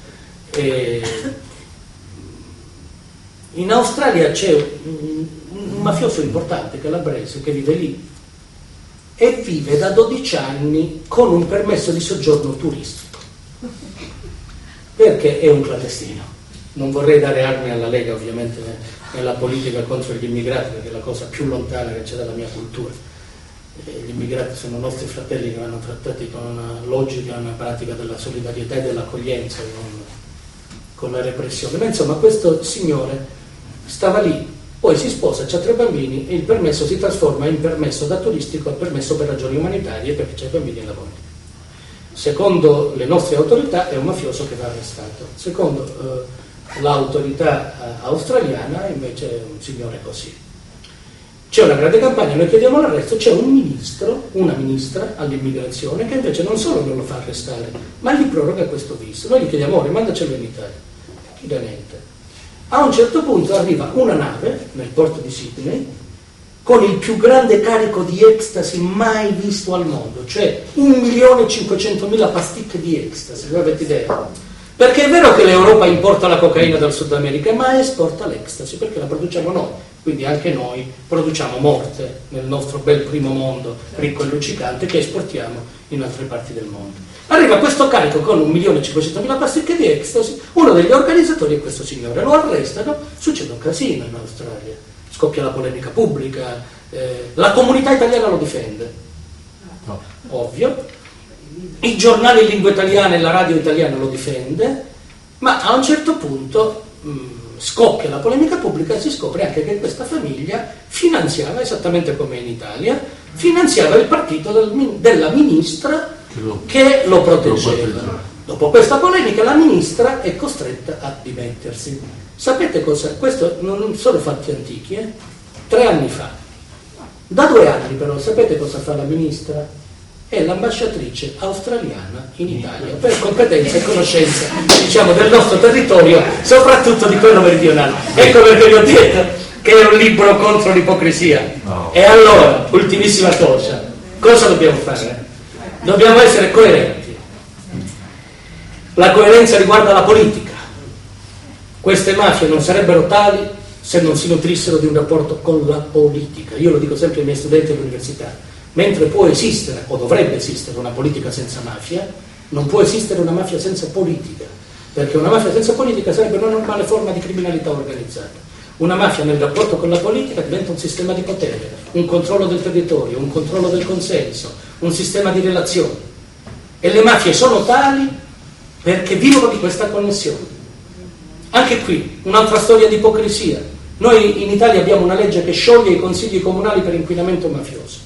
E in Australia c'è un, un mafioso importante, calabrese, che vive lì, e vive da dodici anni con un permesso di soggiorno turistico, perché è un clandestino. Non vorrei dare armi alla Lega, ovviamente, nella politica contro gli immigrati, perché è la cosa più lontana che c'è dalla mia cultura. Gli immigrati sono nostri fratelli che vanno trattati con una logica, una pratica della solidarietà e dell'accoglienza, non con la repressione. Ma insomma, questo signore stava lì poi si sposa, ha tre bambini e il permesso si trasforma in permesso da turistico a permesso per ragioni umanitarie perché c'è i bambini e lavoro. Secondo le nostre autorità è un mafioso che va arrestato, secondo eh, l'autorità eh, australiana invece è un signore così. C'è una grande campagna, noi chiediamo l'arresto, c'è un ministro, una ministra all'immigrazione che invece non solo non lo fa arrestare, ma gli proroga questo visto. Noi gli chiediamo, ora mandacelo in Italia. Chiaramente. A un certo punto arriva una nave nel porto di Sydney con il più grande carico di ecstasy mai visto al mondo, cioè un milione e cinquecentomila pasticche di ecstasy, voi avete idea? Perché è vero che l'Europa importa la cocaina dal Sud America, ma esporta l'ecstasy perché la produciamo noi, quindi anche noi produciamo morte nel nostro bel primo mondo ricco e luccicante che esportiamo in altre parti del mondo. Arriva questo carico con un milione e cinquecentomila pasticche di ecstasy, uno degli organizzatori è questo signore, lo arrestano, succede un casino in Australia, scoppia la polemica pubblica, eh, la comunità italiana lo difende, no. Ovvio, i giornali in lingua italiana e la radio italiana lo difende, ma a un certo punto mh, scoppia la polemica pubblica e si scopre anche che questa famiglia finanziava, esattamente come in Italia, finanziava il partito del, della ministra che lo proteggeva. Dopo questa polemica la ministra è costretta a dimettersi. Sapete cosa? Questo non sono fatti antichi, eh? Tre anni fa. Da due anni però sapete cosa fa la ministra? È l'ambasciatrice australiana in Italia per competenza e conoscenza, diciamo, del nostro territorio, soprattutto di quello meridionale. Ecco perché vi ho detto che è un libro contro l'ipocrisia. E allora, ultimissima cosa, cosa dobbiamo fare? Dobbiamo essere coerenti. La coerenza riguarda la politica. Queste mafie non sarebbero tali se non si nutrissero di un rapporto con la politica. Io lo dico sempre ai miei studenti all'università. Mentre può esistere, o dovrebbe esistere, una politica senza mafia, non può esistere una mafia senza politica, perché una mafia senza politica sarebbe una normale forma di criminalità organizzata. Una mafia nel rapporto con la politica diventa un sistema di potere, un controllo del territorio, un controllo del consenso, un sistema di relazioni. E le mafie sono tali perché vivono di questa connessione. Anche qui, un'altra storia di ipocrisia. Noi in Italia abbiamo una legge che scioglie i consigli comunali per inquinamento mafioso.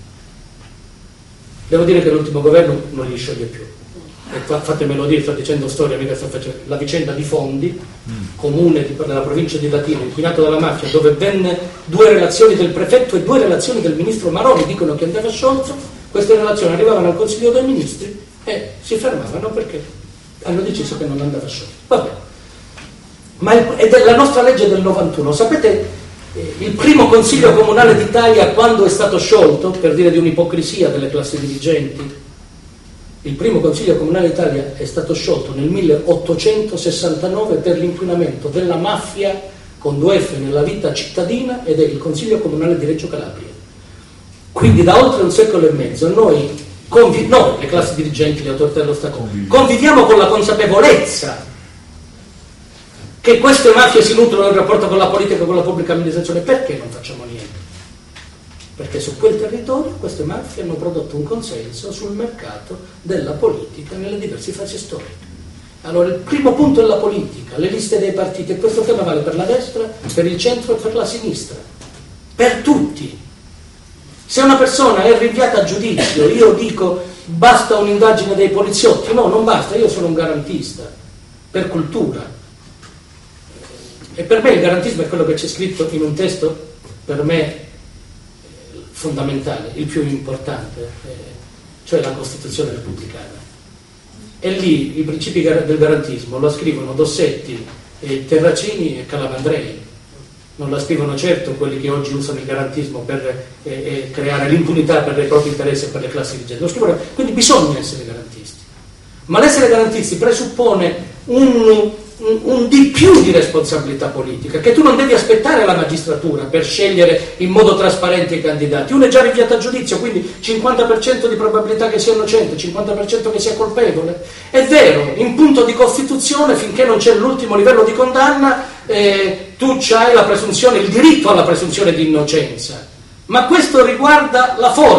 Devo dire che l'ultimo governo non li scioglie più. E fatemelo dire, sto dicendo storia, mica sto facendo. La vicenda di Fondi, comune di, della provincia di Latina, inquinato dalla mafia, dove venne due relazioni del prefetto e due relazioni del ministro Maroni dicono che andava sciolto, queste relazioni arrivavano al Consiglio dei Ministri e si fermavano perché hanno deciso che non andava sciolto. Vabbè. Ma il, è la nostra legge del novantuno, sapete? Il primo consiglio comunale d'Italia quando è stato sciolto, per dire di un'ipocrisia delle classi dirigenti, il primo consiglio comunale d'Italia è stato sciolto nel milleottocentosessantanove per l'inquinamento della mafia con due F nella vita cittadina ed è il consiglio comunale di Reggio Calabria. Quindi da oltre un secolo e mezzo noi, convi- noi le classi dirigenti, le autorità dello Stato, conviviamo con la consapevolezza che queste mafie si nutrono nel rapporto con la politica e con la pubblica amministrazione. Perché non facciamo niente? Perché su quel territorio queste mafie hanno prodotto un consenso sul mercato della politica nelle diverse fasi storiche. Allora il primo punto è la politica, le liste dei partiti, e questo tema vale per la destra, per il centro e per la sinistra, per tutti. Se una persona è rinviata a giudizio, io dico basta un'indagine dei poliziotti, no, non basta, io sono un garantista, per cultura. E per me il garantismo è quello che c'è scritto in un testo, per me fondamentale, il più importante, eh, cioè la Costituzione repubblicana. E lì i principi del garantismo lo scrivono Dossetti, eh, Terracini e Calamandrei. Non la scrivono certo quelli che oggi usano il garantismo per eh, eh, creare l'impunità per i propri interessi e per le classi dirigenti. Lo scrivono, quindi bisogna essere garantisti. Ma l'essere garantisti presuppone un... Un, un di più di responsabilità politica, che tu non devi aspettare la magistratura per scegliere in modo trasparente i candidati. Uno è già rinviato a giudizio, quindi cinquanta per cento di probabilità che sia innocente, cinquanta per cento che sia colpevole. È vero, in punto di Costituzione, finché non c'è l'ultimo livello di condanna, eh, tu hai la presunzione, il diritto alla presunzione di innocenza. Ma questo riguarda la forma.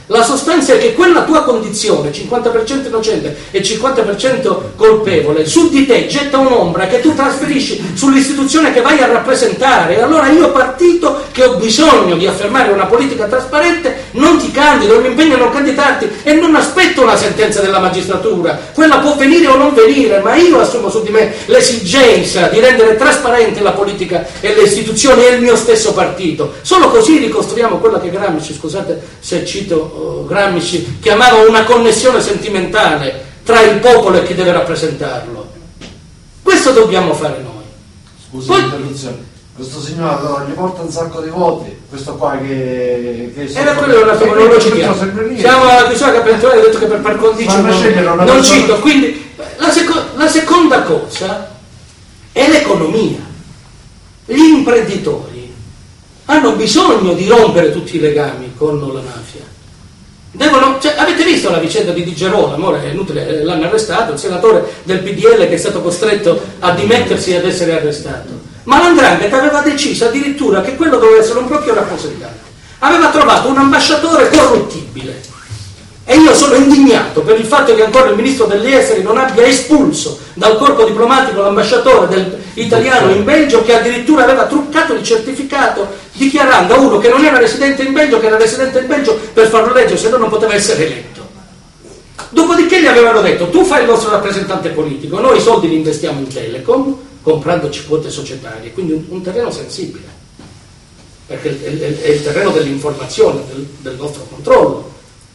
La sostanza è che quella tua condizione, cinquanta per cento innocente e cinquanta per cento colpevole, su di te getta un'ombra che tu trasferisci sull'istituzione che vai a rappresentare. E allora io, partito che ho bisogno di affermare una politica trasparente, non ti candido, mi impegno a non candidarti e non aspetto una sentenza della magistratura. Quella può venire o non venire, ma io assumo su di me l'esigenza di rendere trasparente la politica e le istituzioni e il mio stesso partito. Solo così ricostruiamo quella che Gramsci, scusate se cito Gramsci, chiamava una connessione sentimentale tra il popolo e chi deve rappresentarlo. Questo dobbiamo fare noi. Scusa l'interruzione, questo signore allora, gli porta un sacco di voti, questo qua che, che era quello un attimo, non lo citiamo, siamo alla chiusura capitolare, ho detto che per par condicio non, non cito. Quindi la, seco- la seconda cosa è l'economia. Gli imprenditori hanno bisogno di rompere tutti i legami con la mafia. Devono, cioè, avete visto la vicenda di Di Girolamo? È inutile, l'hanno arrestato, il senatore del P D L che è stato costretto a dimettersi e ad essere arrestato. Ma l'Andrangheta aveva deciso addirittura che quello doveva essere un proprio rappresentante. Aveva trovato un ambasciatore corruttibile. E io sono indignato per il fatto che ancora il ministro degli esteri non abbia espulso dal corpo diplomatico l'ambasciatore del, italiano in Belgio, che addirittura aveva truccato il certificato dichiarando a uno che non era residente in Belgio che era residente in Belgio per farlo leggere, se no non poteva essere eletto. Dopodiché gli avevano detto: tu fai il nostro rappresentante politico, noi i soldi li investiamo in Telecom comprandoci quote societarie, quindi un, un terreno sensibile, perché è, è, è il terreno dell'informazione, del, del nostro controllo.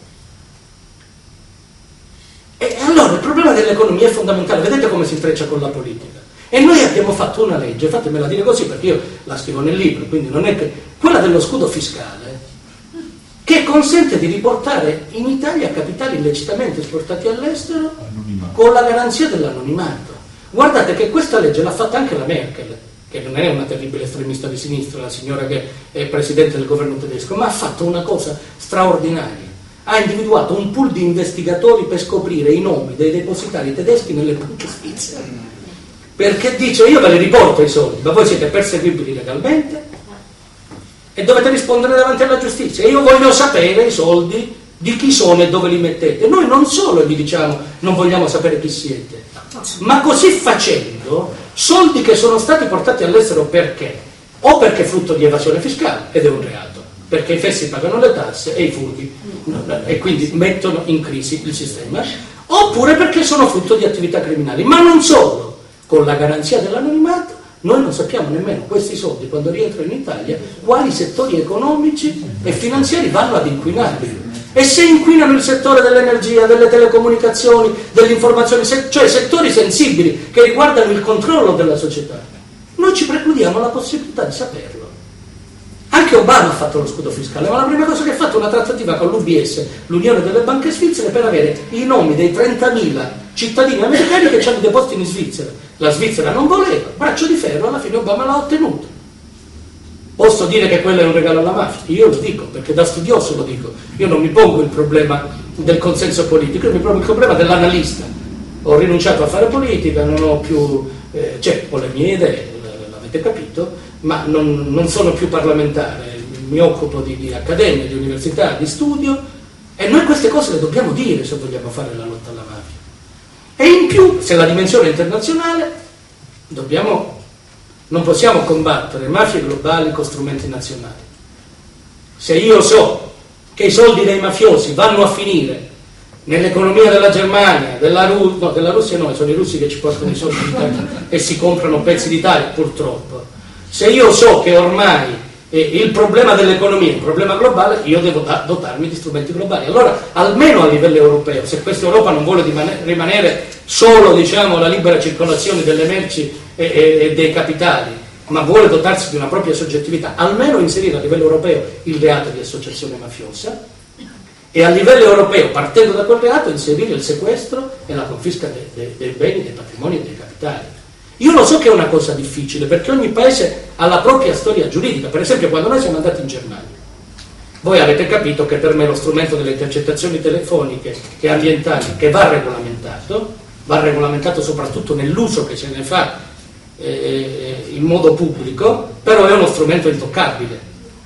E allora il problema dell'economia è fondamentale, vedete come si intreccia con la politica. E noi abbiamo fatto una legge, fatemela dire così perché io la scrivo nel libro, quindi non è che quella dello scudo fiscale, che consente di riportare in Italia capitali illecitamente esportati all'estero con la garanzia dell'anonimato. Guardate che questa legge l'ha fatta anche la Merkel, che non è una terribile estremista di sinistra, la signora che è presidente del governo tedesco, ma ha fatto una cosa straordinaria. Ha individuato un pool di investigatori per scoprire i nomi dei depositari tedeschi nelle banche svizzere, perché dice: io ve li riporto i soldi, ma voi siete perseguibili legalmente e dovete rispondere davanti alla giustizia, e io voglio sapere i soldi di chi sono e dove li mettete. Noi non solo gli diciamo non vogliamo sapere chi siete, ma così facendo soldi che sono stati portati all'estero perché? O perché frutto di evasione fiscale, ed è un reato, perché i fessi pagano le tasse e i furbi e quindi mettono in crisi il sistema, oppure perché sono frutto di attività criminali. Ma non solo, con la garanzia dell'anonimato noi non sappiamo nemmeno questi soldi, quando rientrano in Italia, quali settori economici e finanziari vanno ad inquinarli. E se inquinano il settore dell'energia, delle telecomunicazioni, dell'informazione, cioè settori sensibili che riguardano il controllo della società, noi ci precludiamo la possibilità di saperlo. Anche Obama ha fatto lo scudo fiscale, ma la prima cosa che ha fatto è una trattativa con l'U B S, l'Unione delle Banche Svizzere, per avere i nomi dei trentamila cittadini americani che hanno i depositi in Svizzera. La Svizzera non voleva, braccio di ferro, alla fine Obama l'ha ottenuto. Posso dire che quello è un regalo alla mafia? Io lo dico, perché da studioso lo dico. Io non mi pongo il problema del consenso politico, io mi pongo il problema dell'analista. Ho rinunciato a fare politica, non ho più... Eh, cioè, ho le mie idee, l'avete capito, ma non, non sono più parlamentare, mi occupo di, di accademia, di università, di studio, e noi queste cose le dobbiamo dire se vogliamo fare la lotta alla mafia. E in più, se la dimensione è internazionale, dobbiamo, non possiamo combattere mafie globali con strumenti nazionali. Se io so che i soldi dei mafiosi vanno a finire nell'economia della Germania, della, Ru- no, della Russia no, sono i russi che ci portano i soldi in Italia e si comprano pezzi d'Italia, purtroppo. Se io so che ormai eh, il problema dell'economia è un problema globale, io devo da- dotarmi di strumenti globali. Allora, almeno a livello europeo, se questa Europa non vuole dimane- rimanere solo, diciamo, la libera circolazione delle merci e, e, e dei capitali, ma vuole dotarsi di una propria soggettività, almeno inserire a livello europeo il reato di associazione mafiosa, e a livello europeo, partendo da quel reato, inserire il sequestro e la confisca dei, dei, dei beni, dei patrimoni e dei capitali. Io lo so che è una cosa difficile, perché ogni paese ha la propria storia giuridica. Per esempio, quando noi siamo andati in Germania, voi avete capito che per me lo strumento delle intercettazioni telefoniche e ambientali, che va regolamentato, va regolamentato soprattutto nell'uso che se ne fa eh, in modo pubblico, però è uno strumento intoccabile.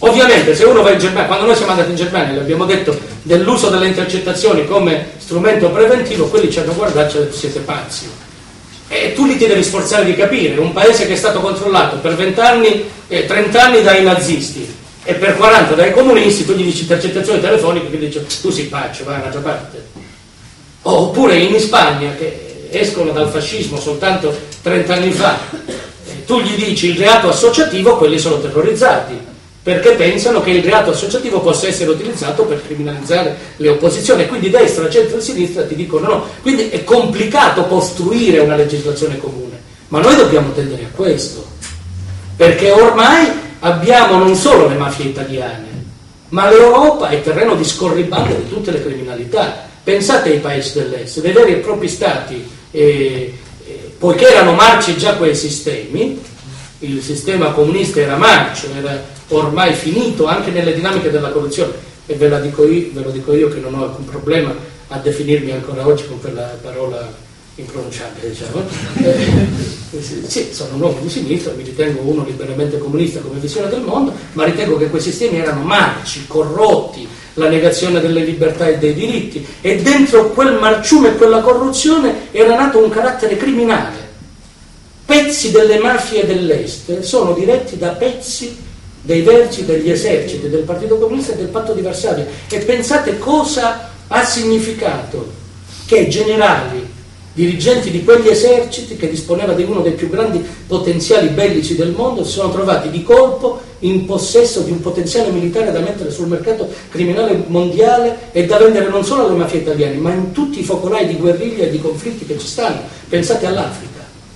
Ovviamente se uno va in Germania, quando noi siamo andati in Germania le abbiamo detto dell'uso delle intercettazioni come strumento preventivo, quelli ci hanno guardato, ci hanno detto siete pazzi. E tu li ti devi sforzare di capire, un paese che è stato controllato per venti anni, eh, trenta anni dai nazisti e per quaranta dai comunisti, tu gli dici intercettazioni telefoniche che dici tu sei pazzo, vai un'altra parte. Oppure in Spagna che escono dal fascismo soltanto trenta anni fa, eh, tu gli dici il reato associativo, quelli sono terrorizzati perché pensano che il reato associativo possa essere utilizzato per criminalizzare le opposizioni, quindi destra, centro e sinistra ti dicono no, quindi è complicato costruire una legislazione comune, ma noi dobbiamo tendere a questo, perché ormai abbiamo non solo le mafie italiane, ma l'Europa è terreno di scorribande di tutte le criminalità. Pensate ai paesi dell'est, dei veri e propri stati, eh, eh, poiché erano marci già quei sistemi, il sistema comunista era marcio, era ormai finito anche nelle dinamiche della corruzione, e ve, la dico io, ve lo dico io che non ho alcun problema a definirmi ancora oggi con quella parola impronunciabile, diciamo. Eh, sì, sono un uomo di sinistra, mi ritengo uno liberamente comunista come visione del mondo, ma ritengo che quei sistemi erano marci, corrotti, la negazione delle libertà e dei diritti, e dentro quel marciume e quella corruzione era nato un carattere criminale. Pezzi delle mafie dell'est sono diretti da pezzi dei vertici degli eserciti del Partito Comunista e del Patto di Varsavia, e pensate cosa ha significato che generali, dirigenti di quegli eserciti che disponeva di uno dei più grandi potenziali bellici del mondo si sono trovati di colpo in possesso di un potenziale militare da mettere sul mercato criminale mondiale e da vendere non solo alle mafie italiane ma in tutti i focolai di guerriglia e di conflitti che ci stanno. Pensate all'Africa.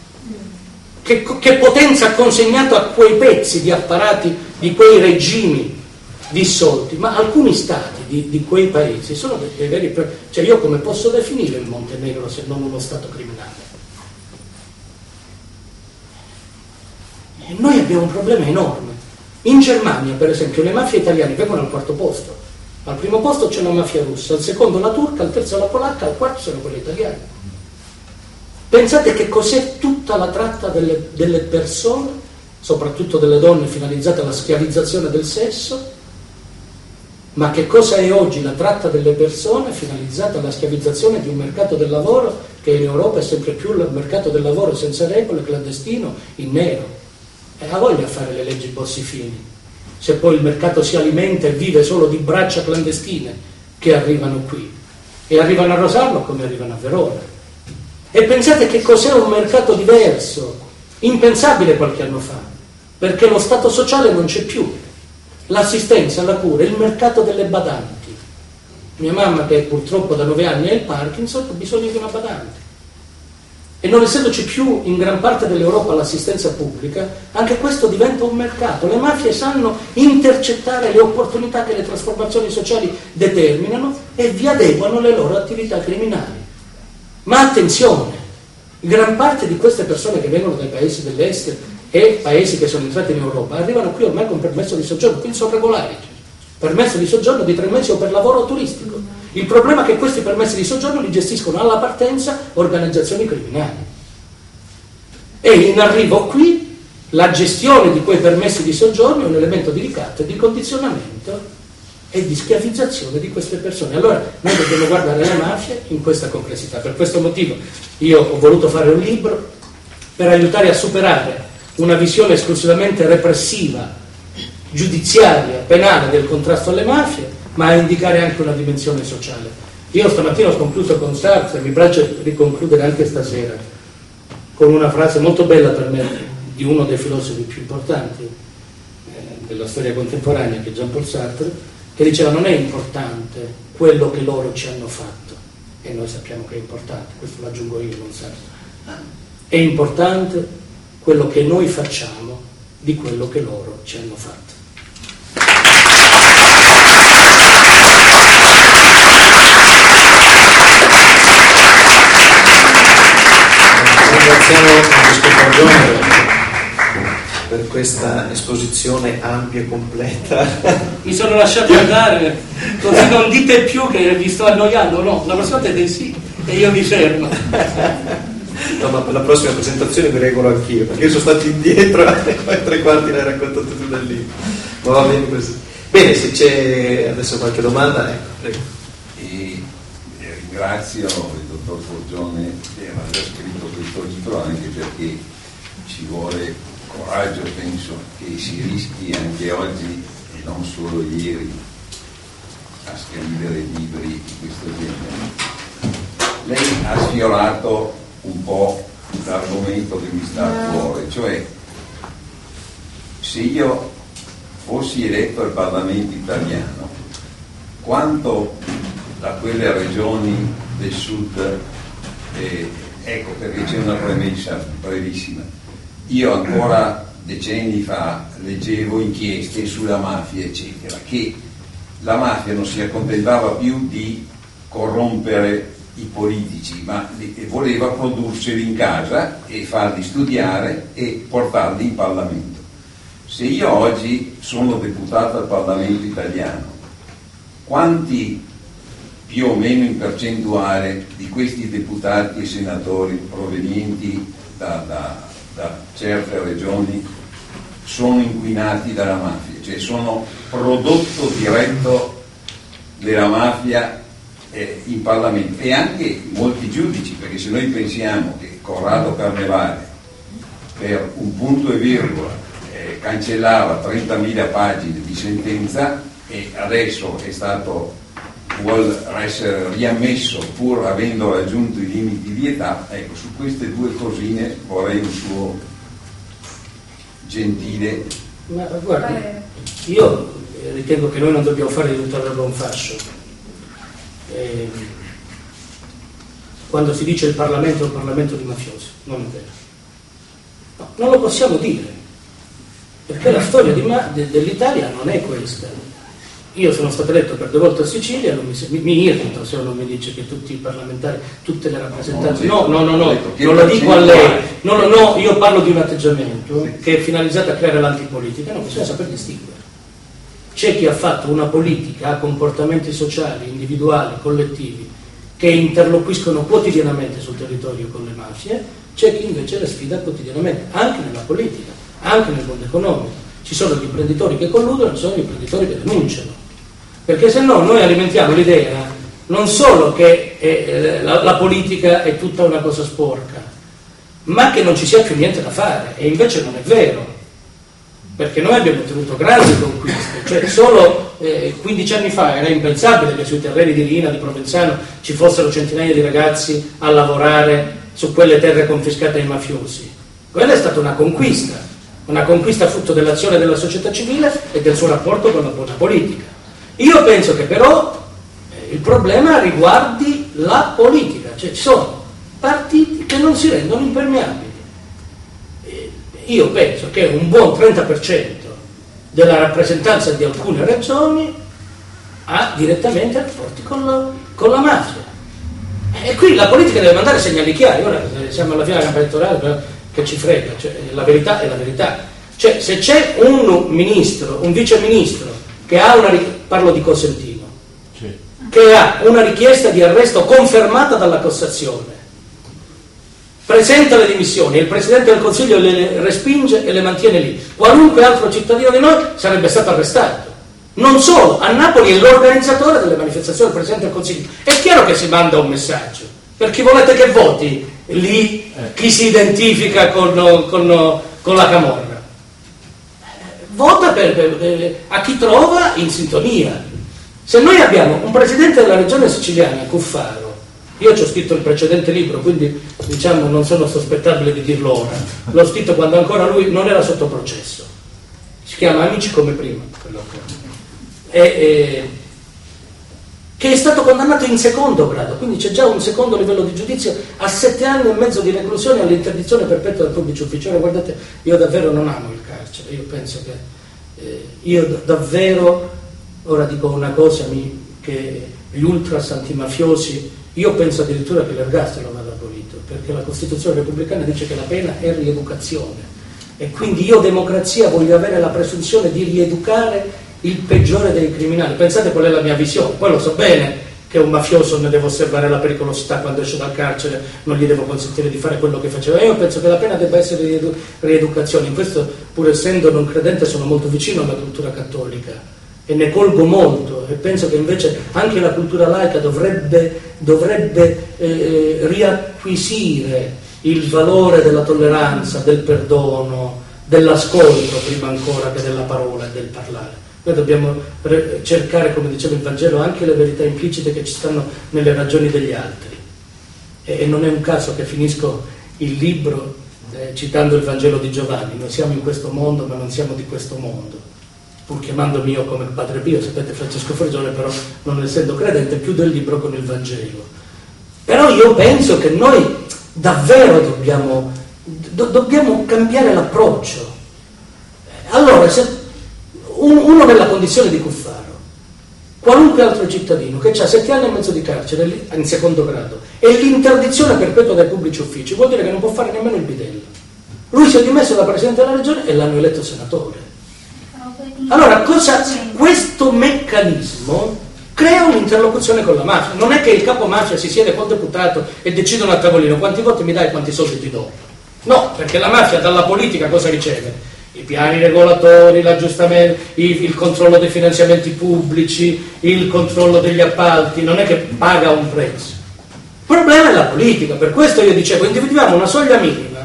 Che, che potenza ha consegnato a quei pezzi di apparati di quei regimi dissolti, ma alcuni stati di, di quei paesi sono dei, dei veri, cioè io come posso definire il Montenegro se non uno stato criminale? E noi abbiamo un problema enorme. In Germania, per esempio, le mafie italiane vengono al quarto posto. Al primo posto c'è la mafia russa, al secondo la turca, al terzo la polacca, al quarto sono quelle italiane. Pensate che cos'è tutta la tratta delle, delle persone, soprattutto delle donne, finalizzata alla schiavizzazione del sesso, ma che cosa è oggi la tratta delle persone finalizzata alla schiavizzazione di un mercato del lavoro che in Europa è sempre più il mercato del lavoro senza regole, clandestino, in nero. E ha voglia a fare le leggi Bossi-Fini, se poi il mercato si alimenta e vive solo di braccia clandestine che arrivano qui, e arrivano a Rosarno come arrivano a Verona. E pensate che cos'è un mercato diverso, impensabile qualche anno fa, perché lo Stato sociale non c'è più, l'assistenza, la cura, il mercato delle badanti. Mia mamma, che purtroppo da nove anni ha il Parkinson, ha bisogno di una badante. E non essendoci più in gran parte dell'Europa l'assistenza pubblica, anche questo diventa un mercato. Le mafie sanno intercettare le opportunità che le trasformazioni sociali determinano e vi adeguano le loro attività criminali. Ma attenzione, gran parte di queste persone che vengono dai paesi dell'est e paesi che sono entrati in Europa arrivano qui ormai con permesso di soggiorno, quindi sono regolari, permesso di soggiorno di tre mesi o per lavoro turistico. Il problema è che questi permessi di soggiorno li gestiscono alla partenza organizzazioni criminali, e in arrivo qui la gestione di quei permessi di soggiorno è un elemento di ricatto e di condizionamento e di schiavizzazione di queste persone. Allora noi dobbiamo guardare le mafie in questa complessità. Per questo motivo io ho voluto fare un libro per aiutare a superare una visione esclusivamente repressiva, giudiziaria, penale del contrasto alle mafie, ma a indicare anche una dimensione sociale. Io stamattina ho concluso con Sartre, mi piace riconcludere anche stasera con una frase molto bella per me di uno dei filosofi più importanti eh, della storia contemporanea, che è Jean-Paul Sartre, che diceva: non è importante quello che loro ci hanno fatto, e noi sappiamo che è importante, questo lo aggiungo io, non Sartre, è importante quello che noi facciamo di quello che loro ci hanno fatto. Ringraziamo Francesco Paggione per questa esposizione ampia e completa. Mi sono lasciato andare, così non dite più che vi sto annoiando, no, la prossima volta dite sì e io mi fermo. No, ma per la prossima presentazione mi regolo anch'io, perché io sono stato indietro e poi tre quarti l'hai raccontato tu da lì. Ma va bene così. Bene, se c'è adesso qualche domanda, ecco, prego. E ringrazio il dottor Forgione per aver scritto questo libro, anche perché ci vuole coraggio, penso che si rischi anche oggi e non solo ieri a scrivere libri di questo genere. Lei ha sfiorato un po' l'argomento che mi sta a cuore, cioè se io fossi eletto al Parlamento italiano, quanto da quelle regioni del sud, eh, ecco perché c'è una premessa brevissima, io ancora decenni fa leggevo inchieste sulla mafia eccetera, che la mafia non si accontentava più di corrompere i politici, ma voleva produrseli in casa e farli studiare e portarli in Parlamento. Se io oggi sono deputato al Parlamento italiano, quanti più o meno in percentuale di questi deputati e senatori provenienti da, da, da certe regioni sono inquinati dalla mafia, cioè sono prodotto diretto della mafia eh, in Parlamento? E anche molti giudici, perché se noi pensiamo che Corrado Carnevale per un punto e virgola eh, cancellava trentamila pagine di sentenza e adesso è stato vuol essere riammesso pur avendo raggiunto i limiti di età, ecco, su queste due cosine vorrei un suo gentile. Ma guardi, io ritengo che noi non dobbiamo fare di tutta l'erba un fascio. Eh, quando si dice il Parlamento è un Parlamento di mafiosi, non è vero. No, non lo possiamo dire, perché la storia di ma- de- dell'Italia non è questa. Io sono stato eletto per due volte a Sicilia, non mi, mi, mi irrito se uno mi dice che tutti i parlamentari, tutte le rappresentanze, no, no, no, no, non lo dico a lei, no, no, no, io parlo di un atteggiamento che è finalizzato a creare l'antipolitica, no, bisogna saper distinguere. C'è chi ha fatto una politica, ha comportamenti sociali, individuali, collettivi, che interloquiscono quotidianamente sul territorio con le mafie, c'è chi invece le sfida quotidianamente, anche nella politica, anche nel mondo economico. Ci sono gli imprenditori che colludono, ci sono gli imprenditori che denunciano, perché se no noi alimentiamo l'idea non solo che eh, la, la politica è tutta una cosa sporca, ma che non ci sia più niente da fare, e invece non è vero, perché noi abbiamo ottenuto grandi conquiste, cioè solo eh, quindici anni fa era impensabile che sui terreni di Rina, di Provenzano ci fossero centinaia di ragazzi a lavorare su quelle terre confiscate ai mafiosi. Quella è stata una conquista, una conquista frutto dell'azione della società civile e del suo rapporto con la buona politica. Io penso che però eh, il problema riguardi la politica, cioè ci sono partiti che non si rendono impermeabili. Eh, io penso che un buon trenta per cento della rappresentanza di alcune regioni ha direttamente rapporti con la, con la mafia. E qui la politica deve mandare segnali chiari. Ora siamo alla fine della campagna elettorale, che ci frega, cioè, la verità è la verità. Cioè, se c'è un ministro, un vice ministro che ha una, parlo di Cosentino, sì, che ha una richiesta di arresto confermata dalla Cassazione, presenta le dimissioni e il Presidente del Consiglio le respinge e le mantiene lì, qualunque altro cittadino di noi sarebbe stato arrestato. Non solo, a Napoli è l'organizzatore delle manifestazioni del Presidente del Consiglio. È chiaro che si manda un messaggio, per chi volete che voti lì chi si identifica con, con, con la camorra. Vota per, per, a chi trova in sintonia. Se noi abbiamo un presidente della regione siciliana, Cuffaro, io ci ho scritto il precedente libro, quindi diciamo non sono sospettabile di dirlo ora, l'ho scritto quando ancora lui non era sotto processo, si chiama Amici come prima, e, e, che è stato condannato in secondo grado, quindi c'è già un secondo livello di giudizio, a sette anni e mezzo di reclusione all'interdizione perpetua del pubblico ufficiale. Guardate, io davvero non amo il carcere, io penso che eh, io davvero, ora dico una cosa, mi, che gli ultras antimafiosi, io penso addirittura che l'ergastolo vada abolito, perché la Costituzione repubblicana dice che la pena è rieducazione, e quindi io democrazia voglio avere la presunzione di rieducare il peggiore dei criminali. Pensate qual è la mia visione, poi lo so bene che un mafioso ne deve osservare la pericolosità quando esce dal carcere, non gli devo consentire di fare quello che faceva. Io penso che la pena debba essere riedu- rieducazione. In questo, pur essendo non credente, sono molto vicino alla cultura cattolica e ne colgo molto, e penso che invece anche la cultura laica dovrebbe, dovrebbe eh, riacquisire il valore della tolleranza, del perdono, dell'ascolto prima ancora che della parola e del parlare. Noi dobbiamo cercare, come diceva il Vangelo, anche le verità implicite che ci stanno nelle ragioni degli altri. E non è un caso che finisco il libro eh, citando il Vangelo di Giovanni. Noi siamo in questo mondo, ma non siamo di questo mondo. Pur chiamandomi io come Padre Pio, sapete, Francesco Forgione, però non essendo credente, chiudo il libro con il Vangelo. Però io penso che noi davvero dobbiamo, do, dobbiamo cambiare l'approccio. Allora, se uno nella condizione di Cuffaro, qualunque altro cittadino che ha sette anni e mezzo di carcere in secondo grado e l'interdizione perpetua dai pubblici uffici, vuol dire che non può fare nemmeno il bidello. Lui si è dimesso da Presidente della Regione e l'hanno eletto senatore. Allora, cosa, questo meccanismo crea un'interlocuzione con la mafia. Non è che il capo mafia si siede col deputato e decidono a tavolino quanti voti mi dai e quanti soldi ti do. No, perché la mafia dalla politica cosa riceve? I piani regolatori, l'aggiustamento, il controllo dei finanziamenti pubblici, il controllo degli appalti, non è che paga un prezzo. Il problema è la politica, per questo io dicevo, individuiamo una soglia minima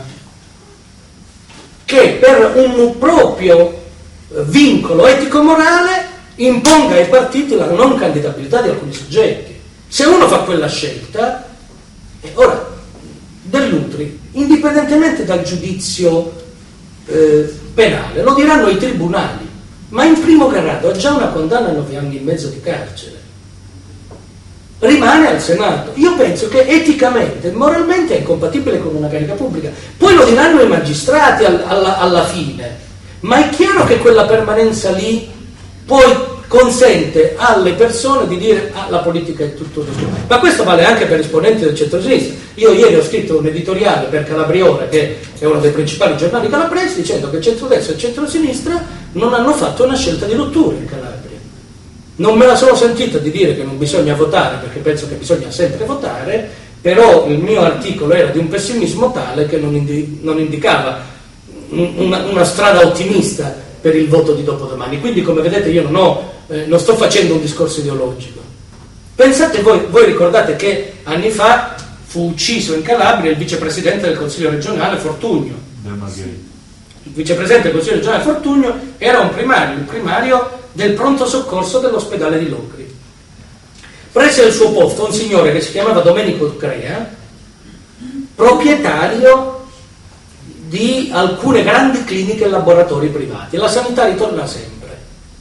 che per un proprio vincolo etico-morale imponga ai partiti la non candidabilità di alcuni soggetti. Se uno fa quella scelta, eh, ora, Dell'Utri, indipendentemente dal giudizio eh, penale, lo diranno i tribunali, ma in primo grado ha già una condanna a nove anni e mezzo di carcere. Rimane al Senato. Io penso che eticamente e moralmente è incompatibile con una carica pubblica. Poi lo diranno i magistrati al, alla, alla fine, ma è chiaro che quella permanenza lì poi consente alle persone di dire ah, la politica è tutto tutto. Ma questo vale anche per esponenti del centro-sinistra. Io ieri ho scritto un editoriale per Calabrione, che è uno dei principali giornali calabresi, dicendo che centrodestra e centrosinistra non hanno fatto una scelta di rottura in Calabria. Non me la sono sentita di dire che non bisogna votare, perché penso che bisogna sempre votare, però il mio articolo era di un pessimismo tale che non, indi- non indicava una, una strada ottimista per il voto di dopodomani. Quindi, come vedete, io non, ho, eh, non sto facendo un discorso ideologico. Pensate voi, voi ricordate che anni fa fu ucciso in Calabria il vicepresidente del Consiglio regionale Fortugno. Il vicepresidente del Consiglio regionale Fortugno era un primario, il primario del pronto soccorso dell'ospedale di Locri. Prese il suo posto un signore che si chiamava Domenico Crea, proprietario di alcune grandi cliniche e laboratori privati. La sanità ritorna sempre.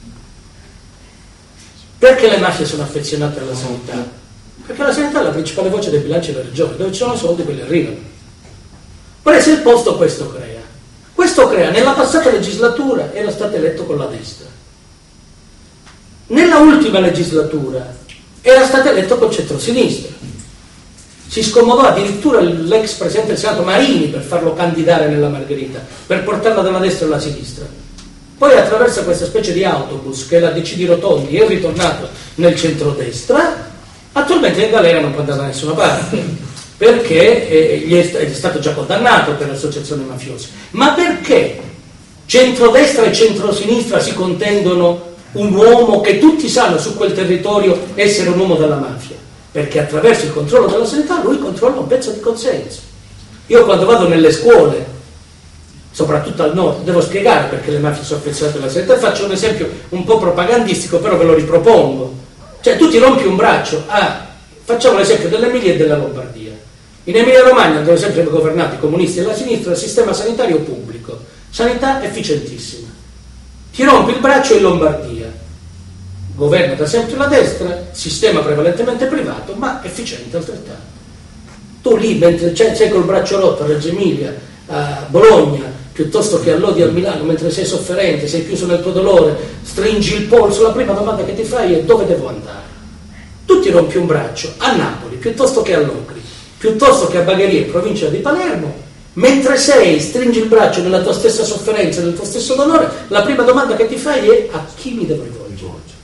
Perché le mafie sono affezionate alla sanità? Perché la sanità è la principale voce dei bilanci della regione, dove ci sono soldi quelli arrivano. Prese il posto questo Crea. Questo Crea nella passata legislatura era stato eletto con la destra. Nella ultima legislatura era stato eletto col centro-sinistra. Si scomodò addirittura l'ex presidente del Senato Marini per farlo candidare nella Margherita, per portarla dalla destra alla sinistra. Poi attraverso questa specie di autobus che è la D C di Rotondi è ritornato nel centrodestra, attualmente in galera non può andare da nessuna parte, perché eh, gli è, è stato già condannato per associazioni mafiose. Ma perché centrodestra e centrosinistra si contendono un uomo che tutti sanno su quel territorio essere un uomo della mafia? Perché attraverso il controllo della sanità lui controlla un pezzo di consenso. Io quando vado nelle scuole, soprattutto al nord, devo spiegare perché le mafie sono affezionate alla sanità. Faccio un esempio un po' propagandistico, però ve lo ripropongo. Cioè tu ti rompi un braccio, ah, facciamo l'esempio dell'Emilia e della Lombardia. In Emilia Romagna, dove sempre governato i comunisti e la sinistra, il sistema sanitario pubblico, sanità efficientissima. Ti rompi il braccio in Lombardia, governa da sempre la destra, sistema prevalentemente privato, ma efficiente altrettanto. Tu lì, mentre sei col braccio rotto a Reggio Emilia, a Bologna, piuttosto che a Lodi a Milano, mentre sei sofferente, sei chiuso nel tuo dolore, stringi il polso, la prima domanda che ti fai è dove devo andare? Tu ti rompi un braccio a Napoli, piuttosto che a Locri, piuttosto che a Bagheria, in provincia di Palermo, mentre sei, stringi il braccio nella tua stessa sofferenza, nel tuo stesso dolore, la prima domanda che ti fai è a chi mi devo rivolgere?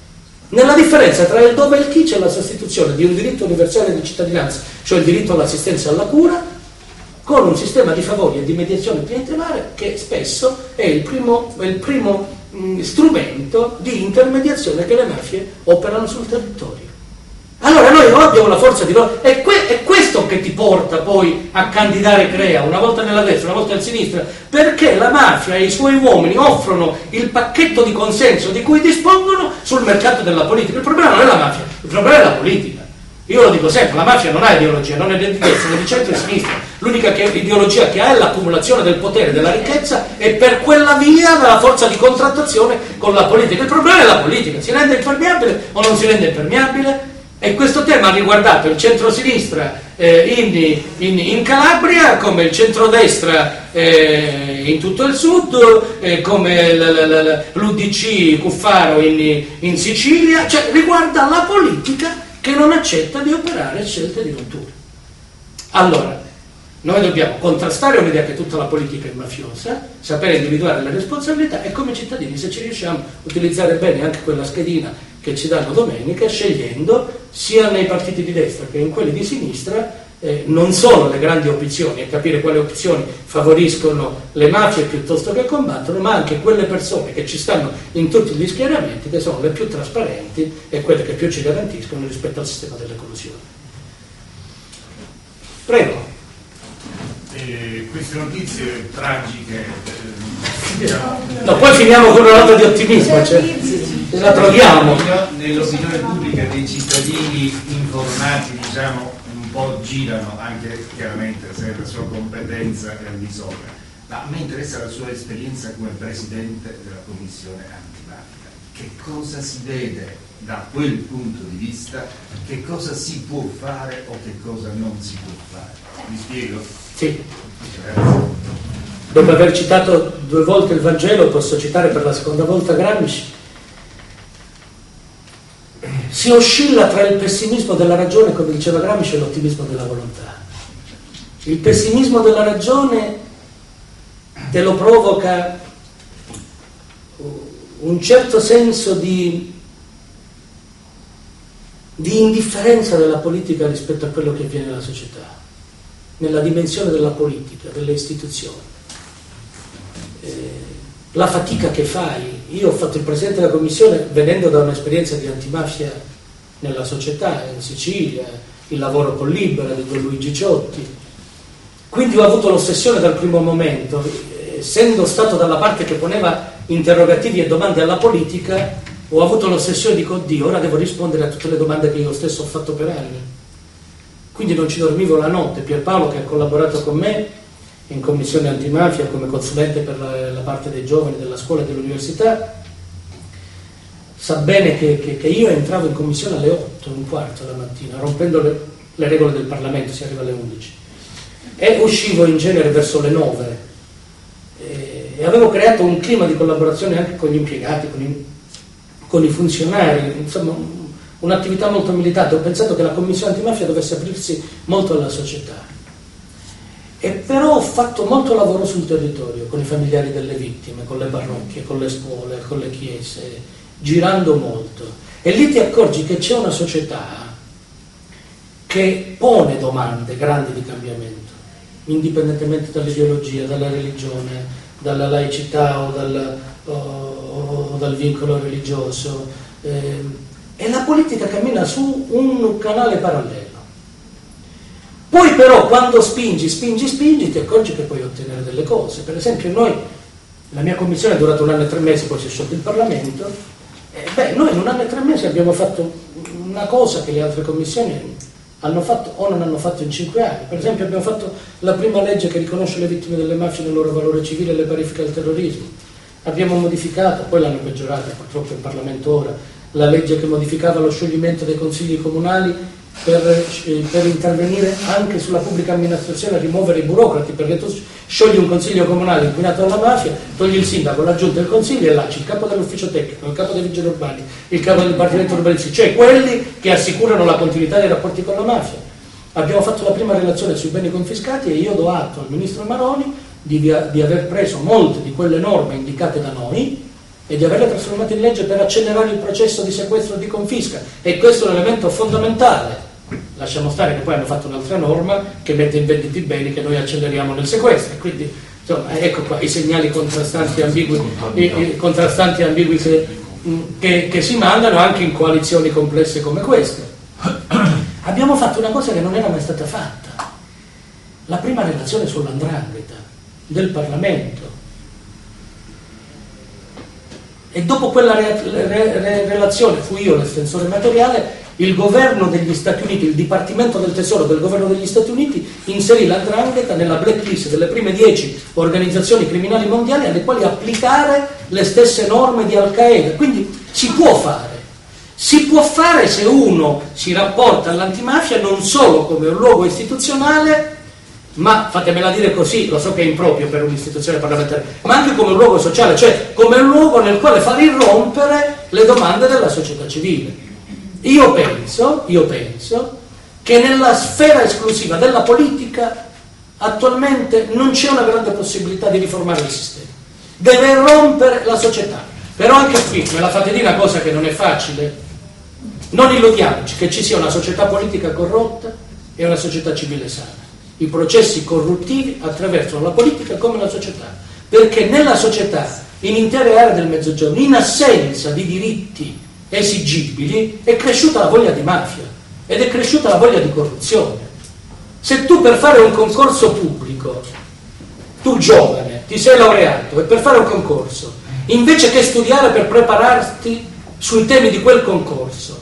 Nella differenza tra il dove e il chi c'è la sostituzione di un diritto universale di cittadinanza, cioè il diritto all'assistenza e alla cura, con un sistema di favori e di mediazione clientelare che spesso è il primo, è il primo mh, strumento di intermediazione che le mafie operano sul territorio. Allora noi abbiamo la forza di loro, è, que- è questo che ti porta poi a candidare Crea, una volta nella destra, una volta nella sinistra, perché la mafia e i suoi uomini offrono il pacchetto di consenso di cui dispongono sul mercato della politica. Il problema non è la mafia, il problema è la politica. Io lo dico sempre, la mafia non ha ideologia, non è né di destra né di centro né di sinistra, l'unica che, ideologia che ha è l'accumulazione del potere, della ricchezza, e per quella via della forza di contrattazione con la politica. Il problema è la politica, si rende impermeabile o non si rende impermeabile? E questo tema ha riguardato il centro-sinistra eh, in, in, in Calabria, come il centrodestra eh, in tutto il sud, eh, come l'U D C Cuffaro in, in Sicilia, cioè riguarda la politica che non accetta di operare scelte di rottura. Allora, noi dobbiamo contrastare un'idea che tutta la politica è mafiosa, sapere individuare le responsabilità e come cittadini, se ci riusciamo, utilizzare bene anche quella schedina che ci danno domenica, scegliendo sia nei partiti di destra che in quelli di sinistra eh, non solo le grandi opzioni e capire quali opzioni favoriscono le mafie piuttosto che combattono, ma anche quelle persone che ci stanno in tutti gli schieramenti, che sono le più trasparenti e quelle che più ci garantiscono rispetto al sistema delle collusioni. Prego. Eh, queste notizie tragiche eh, no, poi finiamo con una nota di ottimismo, cioè, la troviamo nell'opinione pubblica dei cittadini informati, diciamo, un po' girano, anche chiaramente se la sua competenza è al di sopra, ma a me interessa la sua esperienza come presidente della commissione antimafia. Che cosa si vede da quel punto di vista? Che cosa si può fare o che cosa non si può fare? Mi spiego? Sì. Dopo aver citato due volte il Vangelo, posso citare per la seconda volta Gramsci. Si oscilla tra il pessimismo della ragione, come diceva Gramsci, e l'ottimismo della volontà. Il pessimismo della ragione te lo provoca un certo senso di, di indifferenza della politica rispetto a quello che avviene nella società, nella dimensione della politica, delle istituzioni. Eh, la fatica che fai. Io ho fatto il presidente della commissione venendo da un'esperienza di antimafia nella società, in Sicilia, il lavoro con Libera di Don Luigi Ciotti. Quindi ho avuto l'ossessione dal primo momento, essendo stato dalla parte che poneva interrogativi e domande alla politica, ho avuto l'ossessione di Dio, ora devo rispondere a tutte le domande che io stesso ho fatto per anni. Quindi non ci dormivo la notte. Pierpaolo, che ha collaborato con me in commissione antimafia come consulente per la, la parte dei giovani della scuola e dell'università, sa bene che, che, che io entravo in commissione alle otto e un quarto la mattina, rompendo le, le regole del Parlamento, si arriva alle undici, e uscivo in genere verso le nove, e, e avevo creato un clima di collaborazione anche con gli impiegati, con i, con i funzionari, insomma un'attività molto militante. Ho pensato che la commissione antimafia dovesse aprirsi molto alla società. E però ho fatto molto lavoro sul territorio, con i familiari delle vittime, con le parrocchie, con le scuole, con le chiese, girando molto. E lì ti accorgi che c'è una società che pone domande grandi di cambiamento, indipendentemente dall'ideologia, dalla religione, dalla laicità o dal, o, o dal vincolo religioso. Eh, e la politica cammina su un canale parallelo. Poi però quando spingi, spingi, spingi, ti accorgi che puoi ottenere delle cose. Per esempio noi, la mia commissione è durata un anno e tre mesi, poi si è sciolto il Parlamento, e beh, noi in un anno e tre mesi abbiamo fatto una cosa che le altre commissioni hanno fatto o non hanno fatto in cinque anni. Per esempio abbiamo fatto la prima legge che riconosce le vittime delle mafie nel loro valore civile e le parifica al terrorismo. Abbiamo modificato, poi l'hanno peggiorata purtroppo in Parlamento ora, la legge che modificava lo scioglimento dei consigli comunali Per, per intervenire anche sulla pubblica amministrazione, a rimuovere i burocrati, perché tu sciogli un consiglio comunale inquinato dalla mafia, togli il sindaco, la giunta, il consiglio e là c'è il capo dell'ufficio tecnico, il capo dei vigili urbani, il capo del dipartimento urbanistico, cioè quelli che assicurano la continuità dei rapporti con la mafia. Abbiamo fatto la prima relazione sui beni confiscati e io do atto al ministro Maroni di, di aver preso molte di quelle norme indicate da noi e di averle trasformate in legge per accelerare il processo di sequestro e di confisca, e questo è un elemento fondamentale. Lasciamo stare che poi hanno fatto un'altra norma che mette in vendita i beni che noi acceleriamo nel sequestro, quindi insomma ecco qua i segnali contrastanti e ambigui, i, i contrastanti e ambigui che, che, che si mandano anche in coalizioni complesse come queste. Abbiamo fatto una cosa che non era mai stata fatta, la prima relazione sull'andrangheta del Parlamento, e dopo quella re, re, re, relazione fui io l'estensore materiale. Il governo degli Stati Uniti, il Dipartimento del Tesoro del governo degli Stati Uniti inserì l'andrangheta nella blacklist delle prime dieci organizzazioni criminali mondiali alle quali applicare le stesse norme di Al-Qaeda. Quindi si può fare, si può fare se uno si rapporta all'antimafia non solo come un luogo istituzionale, ma fatemela dire così, lo so che è improprio per un'istituzione parlamentare, ma anche come un luogo sociale, cioè come un luogo nel quale far irrompere le domande della società civile. Io penso, io penso che nella sfera esclusiva della politica attualmente non c'è una grande possibilità di riformare il sistema. Deve rompere la società. Però anche qui, me la fate dire una cosa che non è facile, non illudiamoci che ci sia una società politica corrotta e una società civile sana. I processi corruttivi attraversano la politica come la società, perché nella società, in intere aree del Mezzogiorno, in assenza di diritti esigibili, è cresciuta la voglia di mafia ed è cresciuta la voglia di corruzione. Se tu per fare un concorso pubblico, tu giovane, ti sei laureato e per fare un concorso, invece che studiare per prepararti sui temi di quel concorso,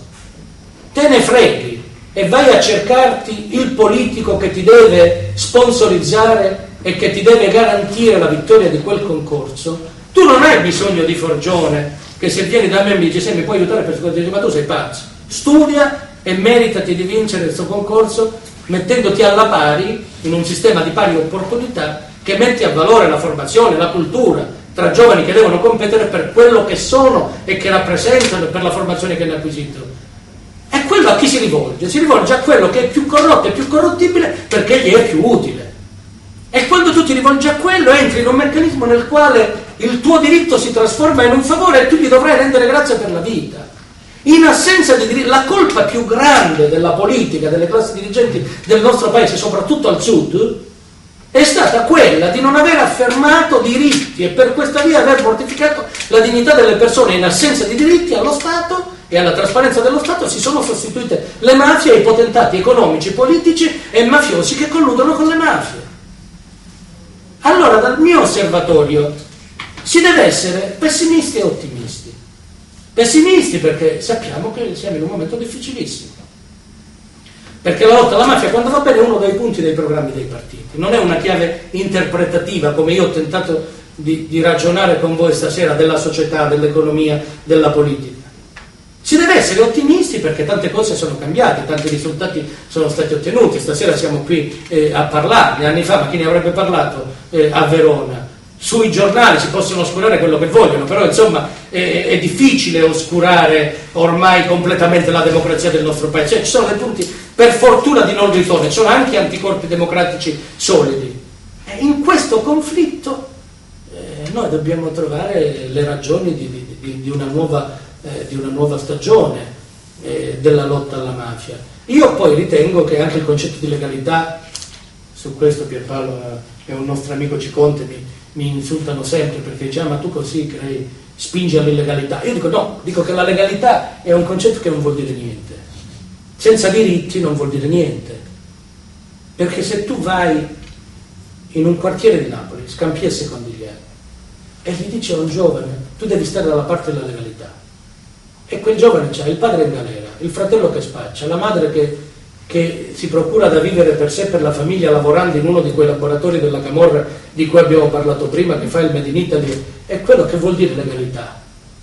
te ne freghi e vai a cercarti il politico che ti deve sponsorizzare e che ti deve garantire la vittoria di quel concorso, tu non hai bisogno di Forgione che se vieni da me e mi dice se mi puoi aiutare per questo, ma tu sei pazzo, studia e meritati di vincere questo concorso mettendoti alla pari in un sistema di pari opportunità che metti a valore la formazione, la cultura tra giovani che devono competere per quello che sono e che rappresentano e per la formazione che hanno acquisito. E quello a chi si rivolge? Si rivolge a quello che è più corrotto e più corruttibile perché gli è più utile. E quando tu ti rivolgi a quello entri in un meccanismo nel quale il tuo diritto si trasforma in un favore e tu gli dovrai rendere grazie per la vita. In assenza di diritti, la colpa più grande della politica, delle classi dirigenti del nostro paese, soprattutto al sud, è stata quella di non aver affermato diritti e per questa via aver mortificato la dignità delle persone. In assenza di diritti allo Stato e alla trasparenza dello Stato si sono sostituite le mafie ai potentati economici, politici e mafiosi che colludono con le mafie. Allora, dal mio osservatorio, si deve essere pessimisti e ottimisti. Pessimisti perché sappiamo che siamo in un momento difficilissimo. Perché la lotta alla mafia, quando va bene, è uno dei punti dei programmi dei partiti. Non è una chiave interpretativa, come io ho tentato di, di ragionare con voi stasera, della società, dell'economia, della politica. Si deve essere ottimisti perché tante cose sono cambiate, tanti risultati sono stati ottenuti. Stasera siamo qui eh, a parlarne. Anni fa, ma chi ne avrebbe parlato eh, a Verona? Sui giornali si possono oscurare quello che vogliono, però insomma è, è difficile oscurare ormai completamente la democrazia del nostro paese. Cioè, ci sono dei punti per fortuna di non ritorno, ci sono anche anticorpi democratici solidi. E in questo conflitto eh, noi dobbiamo trovare le ragioni di, di, di, di, una, nuova, eh, di una nuova stagione eh, della lotta alla mafia. Io poi ritengo che anche il concetto di legalità, su questo Pierpaolo è un nostro amico Ciconte, mi mi insultano sempre perché dice ah, ma tu così crei, spingi all'illegalità. Io dico no, dico che la legalità è un concetto che non vuol dire niente. Senza diritti non vuol dire niente, perché se tu vai in un quartiere di Napoli, Scampia e Secondigliano, e gli dici a un giovane tu devi stare dalla parte della legalità, e quel giovane c'ha il padre in galera, il fratello che spaccia, la madre che che si procura da vivere per sé e per la famiglia lavorando in uno di quei laboratori della Camorra di cui abbiamo parlato prima, che fa il Made in Italy, è quello che vuol dire legalità.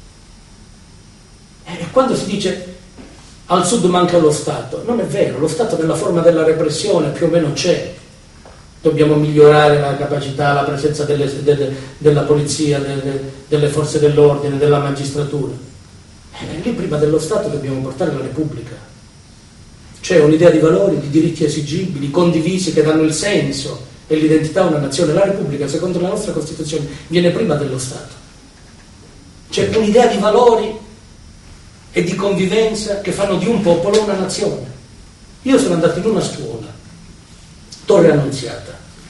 E quando si dice al sud manca lo Stato, non è vero, lo Stato nella forma della repressione più o meno c'è. Dobbiamo migliorare la capacità, la presenza delle, delle, della polizia, delle, delle forze dell'ordine, della magistratura. E lì prima dello Stato dobbiamo portare la Repubblica. C'è un'idea di valori, di diritti esigibili, condivisi, che danno il senso e l'identità a una nazione. La Repubblica, secondo la nostra Costituzione, viene prima dello Stato. C'è un'idea di valori e di convivenza che fanno di un popolo una nazione. Io sono andato in una scuola, Torre Annunziata,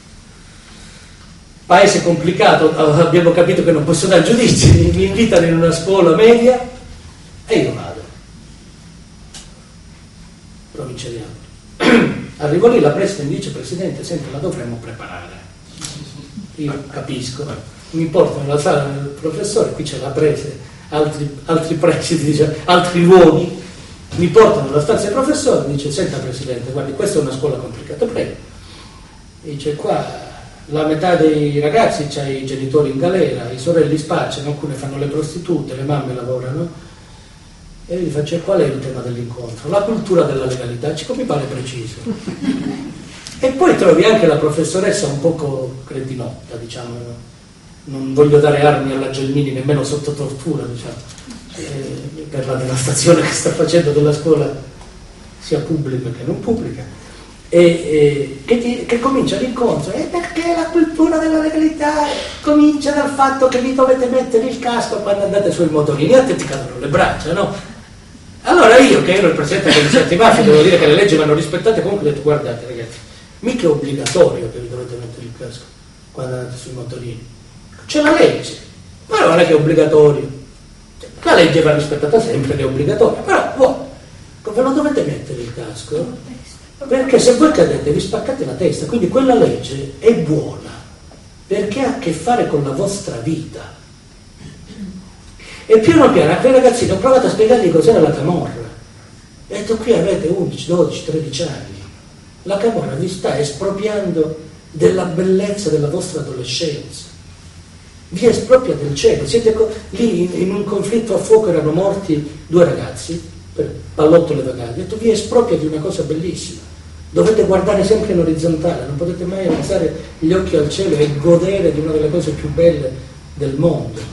paese complicato, abbiamo capito che non posso dare giudizi, mi invitano in una scuola media e io vado. Provincia di Napoli. Arrivo lì, la preside mi dice: Presidente, senti, la dovremmo preparare. Io capisco, mi portano nella sala del professore, qui c'è la preside, altri, altri presidi, diciamo, altri luoghi, mi portano nella stanza del professore, mi dice: senta Presidente, guardi, questa è una scuola complicata, prego. Dice: qua la metà dei ragazzi c'ha i genitori in galera, i sorelli spacciano, alcune fanno le prostitute, le mamme lavorano. E io gli faccio: qual è il tema dell'incontro? La cultura della legalità. Ci come pare preciso. E poi trovi anche la professoressa un poco cretinotta, diciamo, non voglio dare armi alla Gelmini nemmeno sotto tortura, diciamo, eh, per la devastazione che sta facendo della scuola sia pubblica che non pubblica, e, e che, ti, che comincia l'incontro, e perché la cultura della legalità comincia dal fatto che vi dovete mettere il casco quando andate sui motorini, a te ti cadono le braccia, no? Allora io, che ero il presidente della Commissione antimafia, devo dire che le leggi vanno rispettate, comunque ho detto: guardate ragazzi, mica è obbligatorio che vi dovete mettere il casco quando andate sui motorini, c'è la legge, ma non è che è obbligatorio, la legge va rispettata sempre, che è obbligatoria, però voi ve lo dovete mettere il casco, perché se voi cadete vi spaccate la testa, quindi quella legge è buona perché ha a che fare con la vostra vita. E piano piano a quei ragazzini ho provato a spiegargli cos'era la camorra. E ho detto: qui avete undici, dodici, tredici anni, la camorra vi sta espropriando della bellezza della vostra adolescenza, vi espropria del cielo. Siete co- lì in, in un conflitto a fuoco erano morti due ragazzi per pallottole vagali. Ho detto: vi espropria di una cosa bellissima, dovete guardare sempre in orizzontale, non potete mai alzare gli occhi al cielo e godere di una delle cose più belle del mondo.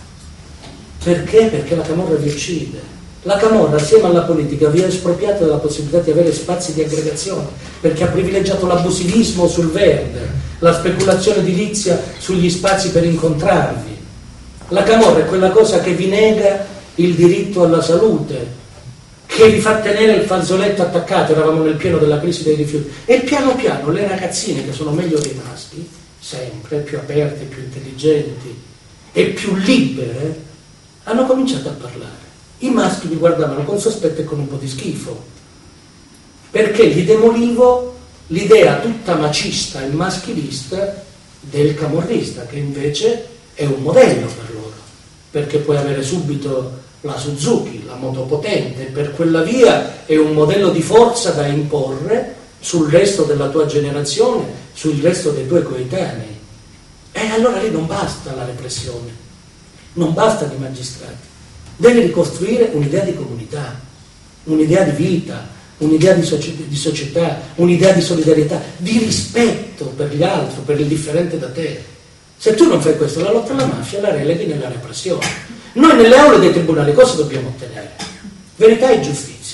Perché? Perché la camorra vi uccide. La camorra, assieme alla politica, vi ha espropriato della possibilità di avere spazi di aggregazione, perché ha privilegiato l'abusivismo sul verde, la speculazione edilizia sugli spazi per incontrarvi. La camorra è quella cosa che vi nega il diritto alla salute, che vi fa tenere il fazzoletto attaccato. Eravamo nel pieno della crisi dei rifiuti, e piano piano le ragazzine, che sono meglio dei maschi, sempre più aperte, più intelligenti e più libere, hanno cominciato a parlare. I maschi mi guardavano con sospetto e con un po' di schifo, perché gli demolivo l'idea tutta macista e maschilista del camorrista, che invece è un modello per loro, perché puoi avere subito la Suzuki, la moto potente, per quella via è un modello di forza da imporre sul resto della tua generazione, sul resto dei tuoi coetanei. E allora lì non basta la repressione, non bastano i magistrati, devi ricostruire un'idea di comunità, un'idea di vita, un'idea di, soci- di società, un'idea di solidarietà, di rispetto per gli altri, per il differente da te. Se tu non fai questo, la lotta alla mafia la releghi nella repressione. Noi nelle aule dei tribunali cosa dobbiamo ottenere? Verità e giustizia.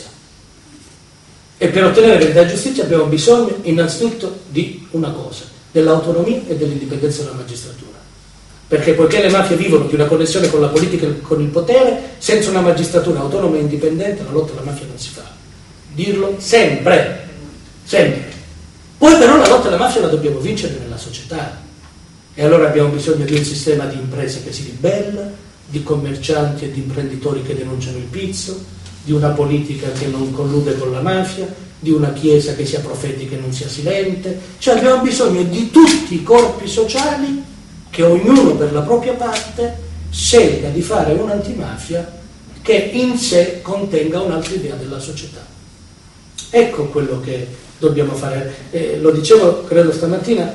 E per ottenere verità e giustizia abbiamo bisogno innanzitutto di una cosa: dell'autonomia e dell'indipendenza della magistratura. Perché poiché le mafie vivono di una connessione con la politica e con il potere, senza una magistratura autonoma e indipendente la lotta alla mafia non si fa. Dirlo sempre, sempre. Poi però la lotta alla mafia la dobbiamo vincere nella società, e allora abbiamo bisogno di un sistema di imprese che si ribella, di commercianti e di imprenditori che denunciano il pizzo, di una politica che non collude con la mafia, di una chiesa che sia profetica e non sia silente. Cioè abbiamo bisogno di tutti i corpi sociali che ognuno per la propria parte scelga di fare un'antimafia che in sé contenga un'altra idea della società. Ecco quello che dobbiamo fare. Eh, lo dicevo credo stamattina,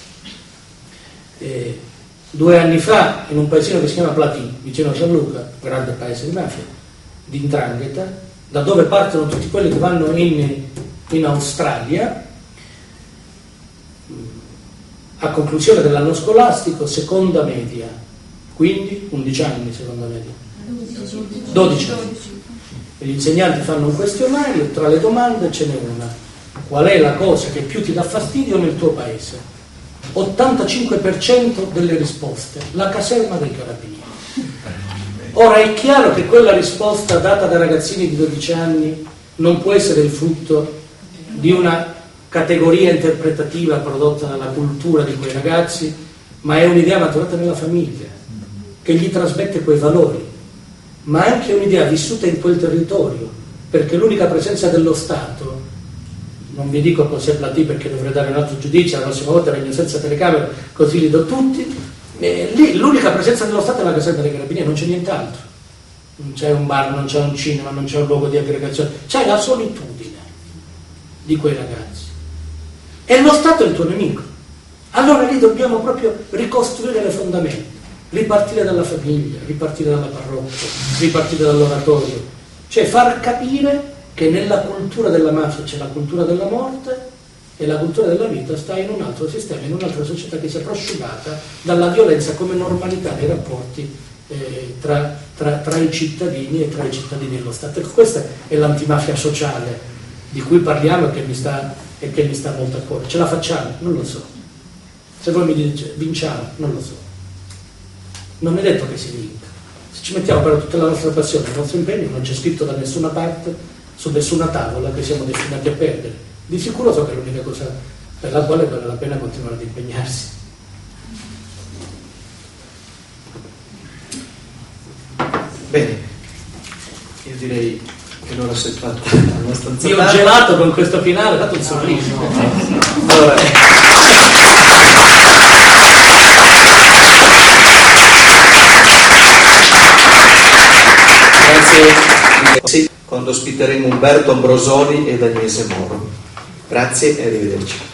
eh, due anni fa in un paesino che si chiama Platì, vicino a San Luca, grande paese di mafia, di 'ndrangheta, da dove partono tutti quelli che vanno in, in Australia, a conclusione dell'anno scolastico, seconda media, quindi undici anni seconda media, dodici anni. E gli insegnanti fanno un questionario, tra le domande ce n'è una: qual è la cosa che più ti dà fastidio nel tuo paese? ottantacinque per cento delle risposte: la caserma dei carabinieri. Ora è chiaro che quella risposta data da ragazzini di dodici anni non può essere il frutto di una categoria interpretativa prodotta dalla cultura di quei ragazzi, ma è un'idea maturata nella famiglia, che gli trasmette quei valori, ma anche un'idea vissuta in quel territorio, perché l'unica presenza dello Stato, non vi dico cos'è Platì perché dovrei dare un altro giudizio, la prossima volta regno senza telecamere, così li do tutti, e lì l'unica presenza dello Stato è la casetta dei Carabinieri, non c'è nient'altro, non c'è un bar, non c'è un cinema, non c'è un luogo di aggregazione, c'è la solitudine di quei ragazzi, e lo Stato è il tuo nemico. Allora lì dobbiamo proprio ricostruire le fondamenta, ripartire dalla famiglia, ripartire dalla parrocchia, ripartire dall'oratorio, cioè far capire che nella cultura della mafia c'è la cultura della morte e la cultura della vita sta in un altro sistema, in un'altra società che si è prosciugata dalla violenza come normalità dei rapporti eh, tra, tra, tra i cittadini e tra i cittadini e lo Stato. Ecco, questa è l'antimafia sociale di cui parliamo e che mi sta, e che mi sta molto a cuore. Ce la facciamo? Non lo so. Se voi mi dite vinciamo, non lo so. Non è detto che si vinca. Se ci mettiamo però tutta la nostra passione, il nostro impegno, non c'è scritto da nessuna parte, su nessuna tavola, che siamo destinati a perdere. Di sicuro so che è l'unica cosa per la quale vale la pena continuare ad impegnarsi. Bene, io direi che l'ora si è fatta abbastanza. Io ho gelato con questo finale, dato un sorriso. Allora, grazie. Quando ospiteremo Umberto Ambrosoli ed Agnese Moro. Grazie e arrivederci.